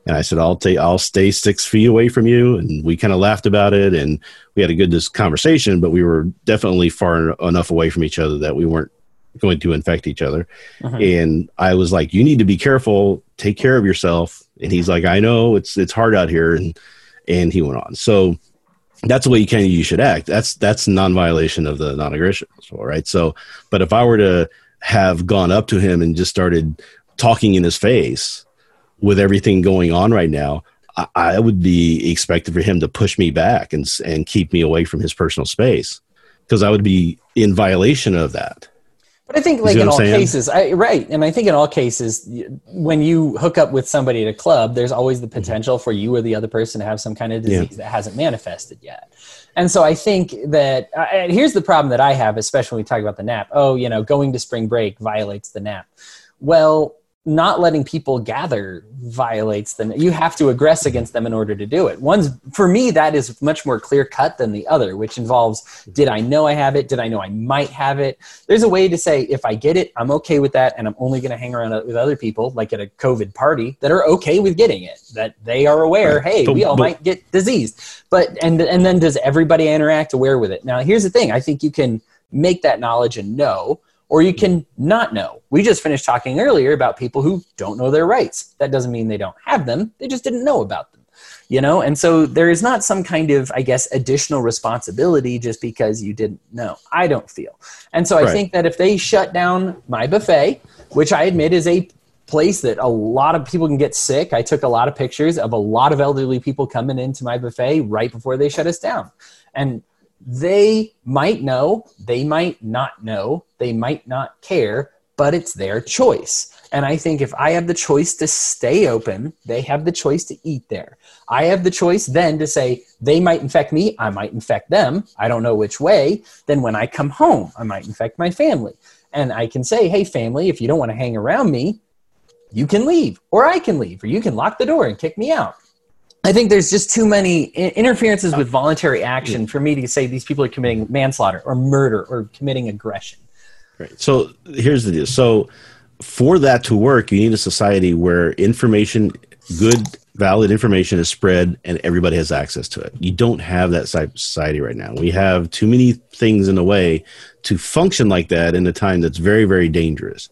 And I said, I'll take, I'll stay six feet away from you. And we kind of laughed about it, and we had a good this conversation, but we were definitely far enough away from each other that we weren't going to infect each other. Uh-huh. And I was like, you need to be careful, take care of yourself. And he's like, I know it's, it's hard out here. And, and he went on. So that's the way you can, you should act. That's, that's non-violation of the non-aggression principle, right? So, but if I were to have gone up to him and just started talking in his face with everything going on right now, I, I would be expected for him to push me back and, and keep me away from his personal space, because I would be in violation of that. But I think, like, in all cases, I, right, and I think in all cases, when you hook up with somebody at a club, there's always the potential for you or the other person to have some kind of disease yeah. that hasn't manifested yet. And so I think that, uh, and here's the problem that I have, especially when we talk about the N A P. Oh, you know, going to spring break violates the N A P. Well, not letting people gather violates them. You have to aggress against them in order to do it. One's, for me, that is much more clear cut than the other, which involves, did I know I have it? Did I know I might have it? There's a way to say, if I get it, I'm okay with that. And I'm only going to hang around with other people, like at a COVID party, that are okay with getting it, that they are aware, right. hey, but, we all but, might get diseased. But, and, and then does everybody interact aware with it? Now, here's the thing. I think you can make that knowledge and know, or you can not know. We just finished talking earlier about people who don't know their rights. That doesn't mean they don't have them. They just didn't know about them, you know? And so there is not some kind of, I guess, additional responsibility just because you didn't know. I don't feel. And so I right. think that if they shut down my buffet, which I admit is a place that a lot of people can get sick. I took a lot of pictures of a lot of elderly people coming into my buffet right before they shut us down. And they might know, they might not know, they might not care, but it's their choice. And I think if I have the choice to stay open, they have the choice to eat there. I have the choice then to say, they might infect me, I might infect them, I don't know which way. Then when I come home, I might infect my family. And I can say, hey, family, if you don't want to hang around me, you can leave, or I can leave, or you can lock the door and kick me out. I think there's just too many interferences with voluntary action for me to say these people are committing manslaughter or murder or committing aggression. Right. So here's the deal. So for that to work, you need a society where information, good, valid information is spread and everybody has access to it. You don't have that society right now. We have too many things in the way to function like that in a time that's very, very dangerous.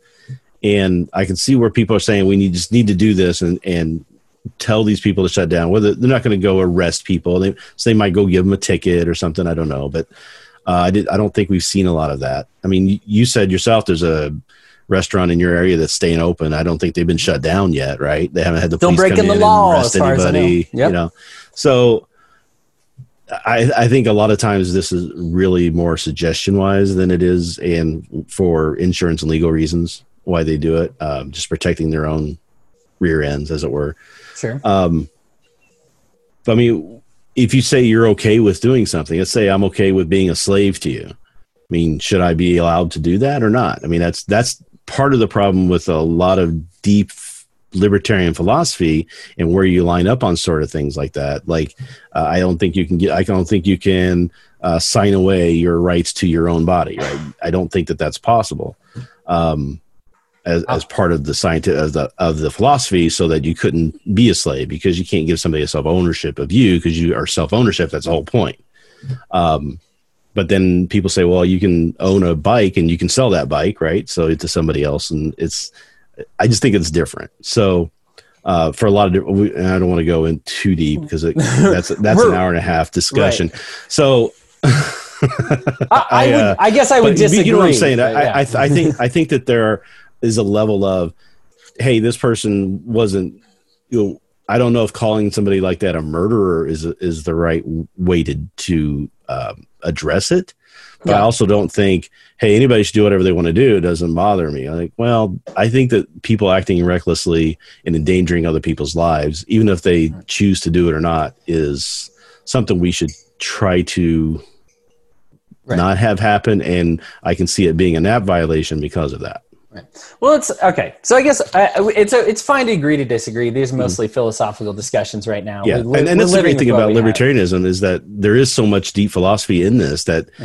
And I can see where people are saying we need just need to do this and, and tell these people to shut down. Whether they're not going to go arrest people, they so they might go give them a ticket or something. I don't know, but uh, I did. I don't think we've seen a lot of that. I mean, you, you said yourself there's a restaurant in your area that's staying open. I don't think they've been shut down yet, right? They haven't had the police come in and arrest anybody. Yep. You know, so I, I think a lot of times this is really more suggestion wise than it is, and for insurance and legal reasons why they do it, um, just protecting their own rear ends, as it were. Sure. Um, I mean, if you say you're okay with doing something, let's say I'm okay with being a slave to you. I mean, should I be allowed to do that or not? I mean, that's that's part of the problem with a lot of deep libertarian philosophy and where you line up on sort of things like that. Like, uh, I don't think you can get. I don't think you can uh, sign away your rights to your own body. Right? I don't think that that's possible. Um, As, as part of the scientific of the of the philosophy, so that you couldn't be a slave, because you can't give somebody a self ownership of you because you are self ownership. That's the whole point. Um, but then people say, well, you can own a bike and you can sell that bike, right? So to somebody else, and it's. I just think it's different. So uh, for a lot of different, we, and I don't want to go in too deep because it, that's that's an hour and a half discussion. Right. So. I, I, would, uh, I guess I would disagree. You know what I'm saying? I, yeah. I, I, I think I think that there is a level of, hey, this person wasn't. You know, I don't know if calling somebody like that a murderer is is the right way to to um, address it. But yeah. I also don't think, hey, anybody should do whatever they want to do. It doesn't bother me. I think, well, I think that people acting recklessly and endangering other people's lives, even if they choose to do it or not, is something we should try to. Right. Not have happen, and I can see it being a N A P violation because of that. Right. Well, it's okay. So I guess uh, it's a, it's fine to agree to disagree. These are mostly mm-hmm. philosophical discussions right now. Yeah, we, and, and that's the great thing about libertarianism have. Is that there is so much deep philosophy in this that mm-hmm.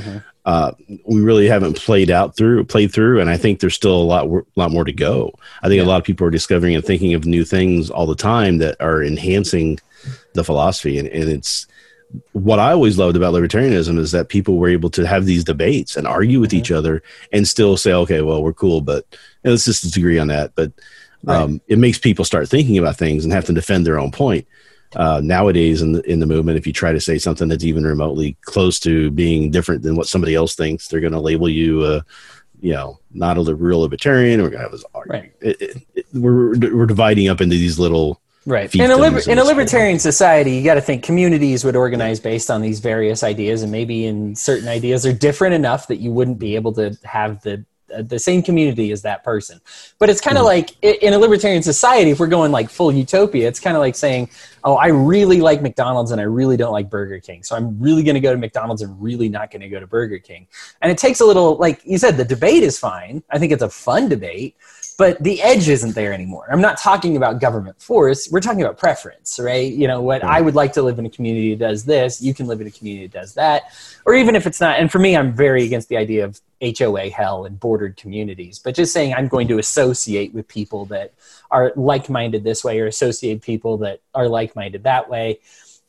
uh, we really haven't played out through, played through. And I think there's still a lot, lot more to go. I think yeah. a lot of people are discovering and thinking of new things all the time that are enhancing the philosophy. And, and it's what I always loved about libertarianism is that people were able to have these debates and argue with mm-hmm. each other and still say, okay, well, we're cool, but you know, let's just disagree on that. But um, right. it makes people start thinking about things and have to defend their own point. Uh, nowadays in the, in the movement, if you try to say something that's even remotely close to being different than what somebody else thinks, they're going to label you, uh, you know, not a real libertarian. We're going to have this argument. Right. It, it, it, we're, we're dividing up into these little right. In a, liber- in a libertarian society, you got to think communities would organize based on these various ideas, and maybe in certain ideas are different enough that you wouldn't be able to have the the same community as that person. But it's kind of mm-hmm. like in a libertarian society, if we're going like full utopia, it's kind of like saying, oh, I really like McDonald's and I really don't like Burger King. So I'm really going to go to McDonald's and really not going to go to Burger King. And it takes a little, like you said, the debate is fine. I think it's a fun debate, but the edge isn't there anymore. I'm not talking about government force. We're talking about preference, right? You know, what I would like to live in a community that does this. You can live in a community that does that. Or even if it's not, and for me, I'm very against the idea of H O A hell and bordered communities, but just saying I'm going to associate with people that are like-minded this way, or associate people that are like-minded that way.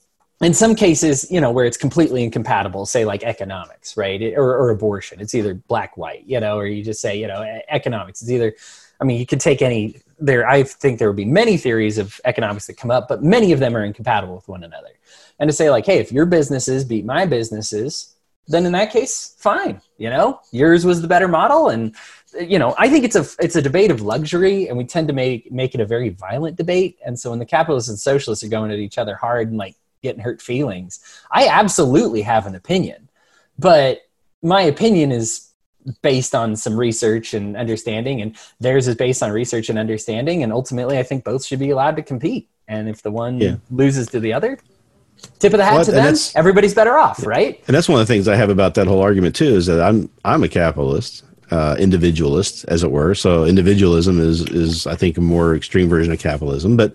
In some cases, you know, where it's completely incompatible, say like economics, right? Or, or abortion. It's either black, white, you know, or you just say, you know, economics. It's either, I mean, you could take any there. I think there would be many theories of economics that come up, but many of them are incompatible with one another. And to say like, hey, if your businesses beat my businesses, then in that case, fine. You know, yours was the better model. And, you know, I think it's a, it's a debate of luxury, and we tend to make, make it a very violent debate. And so when the capitalists and socialists are going at each other hard and like getting hurt feelings, I absolutely have an opinion, but my opinion is based on some research and understanding, and theirs is based on research and understanding. And ultimately I think both should be allowed to compete. And if the one yeah. loses to the other, tip of the hat well, to them, everybody's better off, right? And that's one of the things I have about that whole argument too, is that I'm I'm a capitalist, uh, individualist, as it were. So individualism is, is I think, a more extreme version of capitalism. But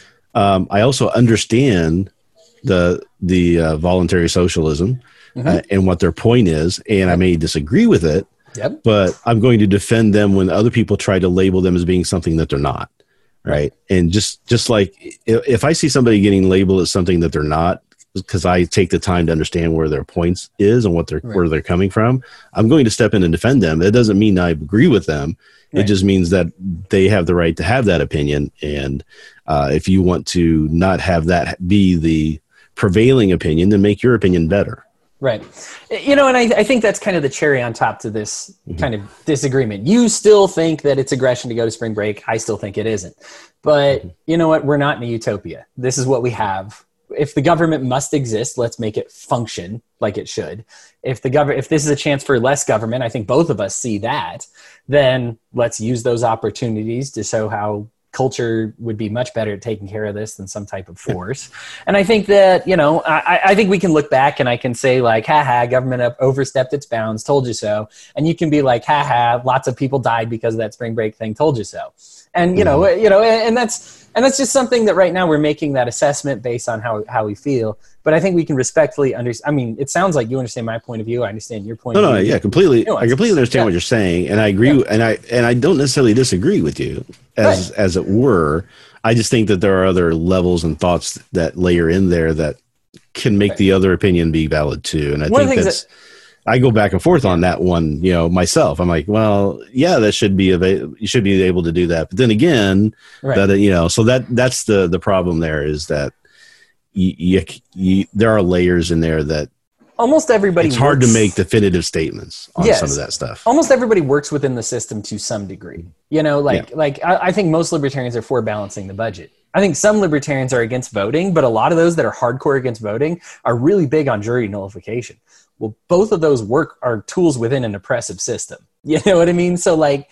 um, I also understand the the uh, voluntary socialism mm-hmm. uh, and what their point is, and I may disagree with it, yep. but I'm going to defend them when other people try to label them as being something that they're not. Right. And just, just like if I see somebody getting labeled as something that they're not, because I take the time to understand where their points is and what they're, right. where they're coming from, I'm going to step in and defend them. It doesn't mean I agree with them. Right. It just means that they have the right to have that opinion. And uh, if you want to not have that be the prevailing opinion, then make your opinion better. Right. You know, and I, I think that's kind of the cherry on top to this mm-hmm. kind of disagreement. You still think that it's aggression to go to spring break. I still think it isn't. But mm-hmm. you know what? We're not in a utopia. This is what we have. If the government must exist, let's make it function like it should. If the government, if this is a chance for less government, I think both of us see that, then let's use those opportunities to show how culture would be much better at taking care of this than some type of force. And I think that, you know, I, I think we can look back and I can say like, haha, government up overstepped its bounds, told you so. And you can be like, haha, lots of people died because of that spring break thing, told you so. And, you know, mm-hmm. you know, and that's, and that's just something that right now we're making that assessment based on how, how we feel. But I think we can respectfully understand. I mean, it sounds like you understand my point of view. I understand your point no, of no, view. No, yeah, completely. I completely understand yeah. what you're saying. And I agree. Yeah. And I, and I don't necessarily disagree with you as, right. as it were. I just think that there are other levels and thoughts that layer in there that can make right. the other opinion be valid too. And I one think that's, that, I go back and forth yeah. on that one, you know, myself. I'm like, well, yeah, that should be available. You should be able to do that. But then again, right. that, you know, so that, that's the, the problem there is that you, you, you, there are layers in there that almost everybody, it's hard works, to make definitive statements on yes, some of that stuff. Almost everybody works within the system to some degree, you know, like, yeah. like I, I think most libertarians are for balancing the budget. I think some libertarians are against voting, but a lot of those that are hardcore against voting are really big on jury nullification. Well, both of those work are tools within an oppressive system. You know what I mean? So like,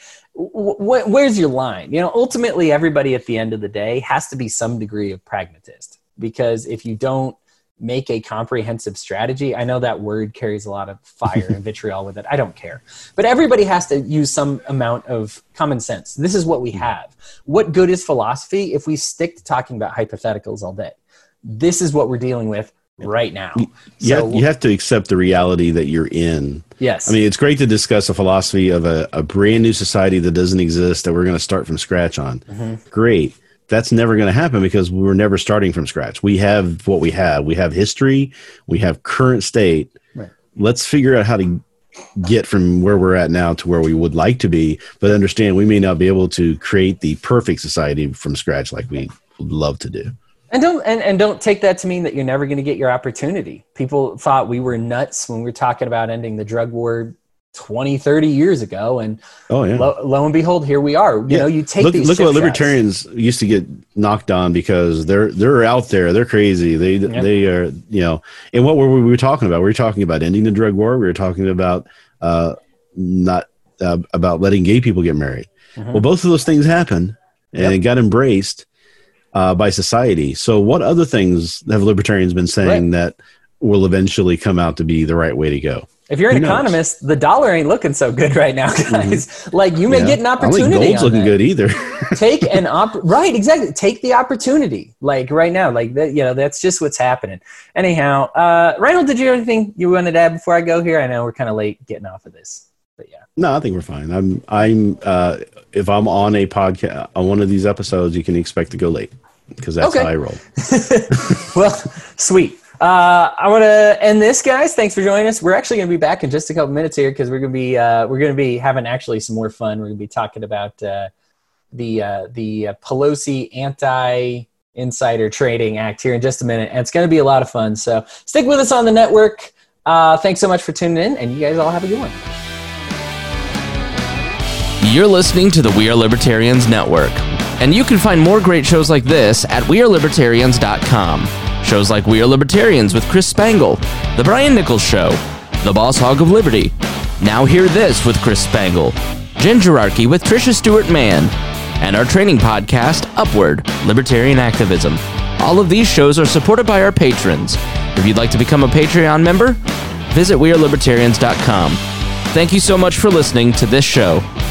wh- where's your line? You know, ultimately everybody at the end of the day has to be some degree of pragmatist, because if you don't make a comprehensive strategy, I know that word carries a lot of fire and vitriol with it. I don't care. But everybody has to use some amount of common sense. This is what we have. What good is philosophy if we stick to talking about hypotheticals all day? This is what we're dealing with. right now. Yeah, So, you have to accept the reality that you're in. yes. I mean, it's great to discuss a philosophy of a, a brand new society that doesn't exist that we're going to start from scratch on. Mm-hmm. Great. That's never going to happen because we're never starting from scratch. We have what we have. We have history. We have current state. Right. Let's figure out how to get from where we're at now to where we would like to be, but understand we may not be able to create the perfect society from scratch like we would love to do. And don't and, and don't take that to mean that you're never going to get your opportunity. People thought we were nuts when we were talking about ending the drug war twenty, thirty years ago. And oh, yeah. lo, lo and behold, here we are. You yeah. know, you take look, these Look chip what shots. libertarians used to get knocked on because they're they're out there. They're crazy. They Yep. they are, you know, and what were we talking about? We were talking about ending the drug war. We were talking about uh, not uh, about letting gay people get married. Mm-hmm. Well, both of those things happened and Yep. it got embraced uh, by society. So what other things have libertarians been saying Right. that will eventually come out to be the right way to go? If you're an Who knows? economist, the dollar ain't looking so good right now, guys. Mm-hmm. Like you may Yeah. get an I don't think opportunity. gold's on looking that. good either. Take an op right, exactly. Take the opportunity, like right now, like that. You know, that's just what's happening. Anyhow, uh, Reinhold, did you have anything you wanted to add before I go here? I know we're kind of late getting off of this, but yeah. No, I think we're fine. I'm, I'm, uh, if I'm on a podcast, on one of these episodes, you can expect to go late because that's Okay. how I roll. Well, sweet. Uh, I want to end this, guys. Thanks for joining us. We're actually going to be back in just a couple minutes here because we're going to be uh, we're going to be having actually some more fun. We're going to be talking about uh, the uh, the uh, Pelosi anti-insider trading act here in just a minute, and it's going to be a lot of fun. So stick with us on the network. Uh, thanks so much for tuning in, and you guys all have a good one. You're listening to the We Are Libertarians Network, and you can find more great shows like this at we are libertarians dot com. Shows like We Are Libertarians with Chris Spangle, The Brian Nichols Show, The Boss Hog of Liberty, Now Hear This with Chris Spangle, Gingerarchy with Tricia Stewart-Mann, and our training podcast, Upward, Libertarian Activism. All of these shows are supported by our patrons. If you'd like to become a Patreon member, visit we are libertarians dot com. Thank you so much for listening to this show.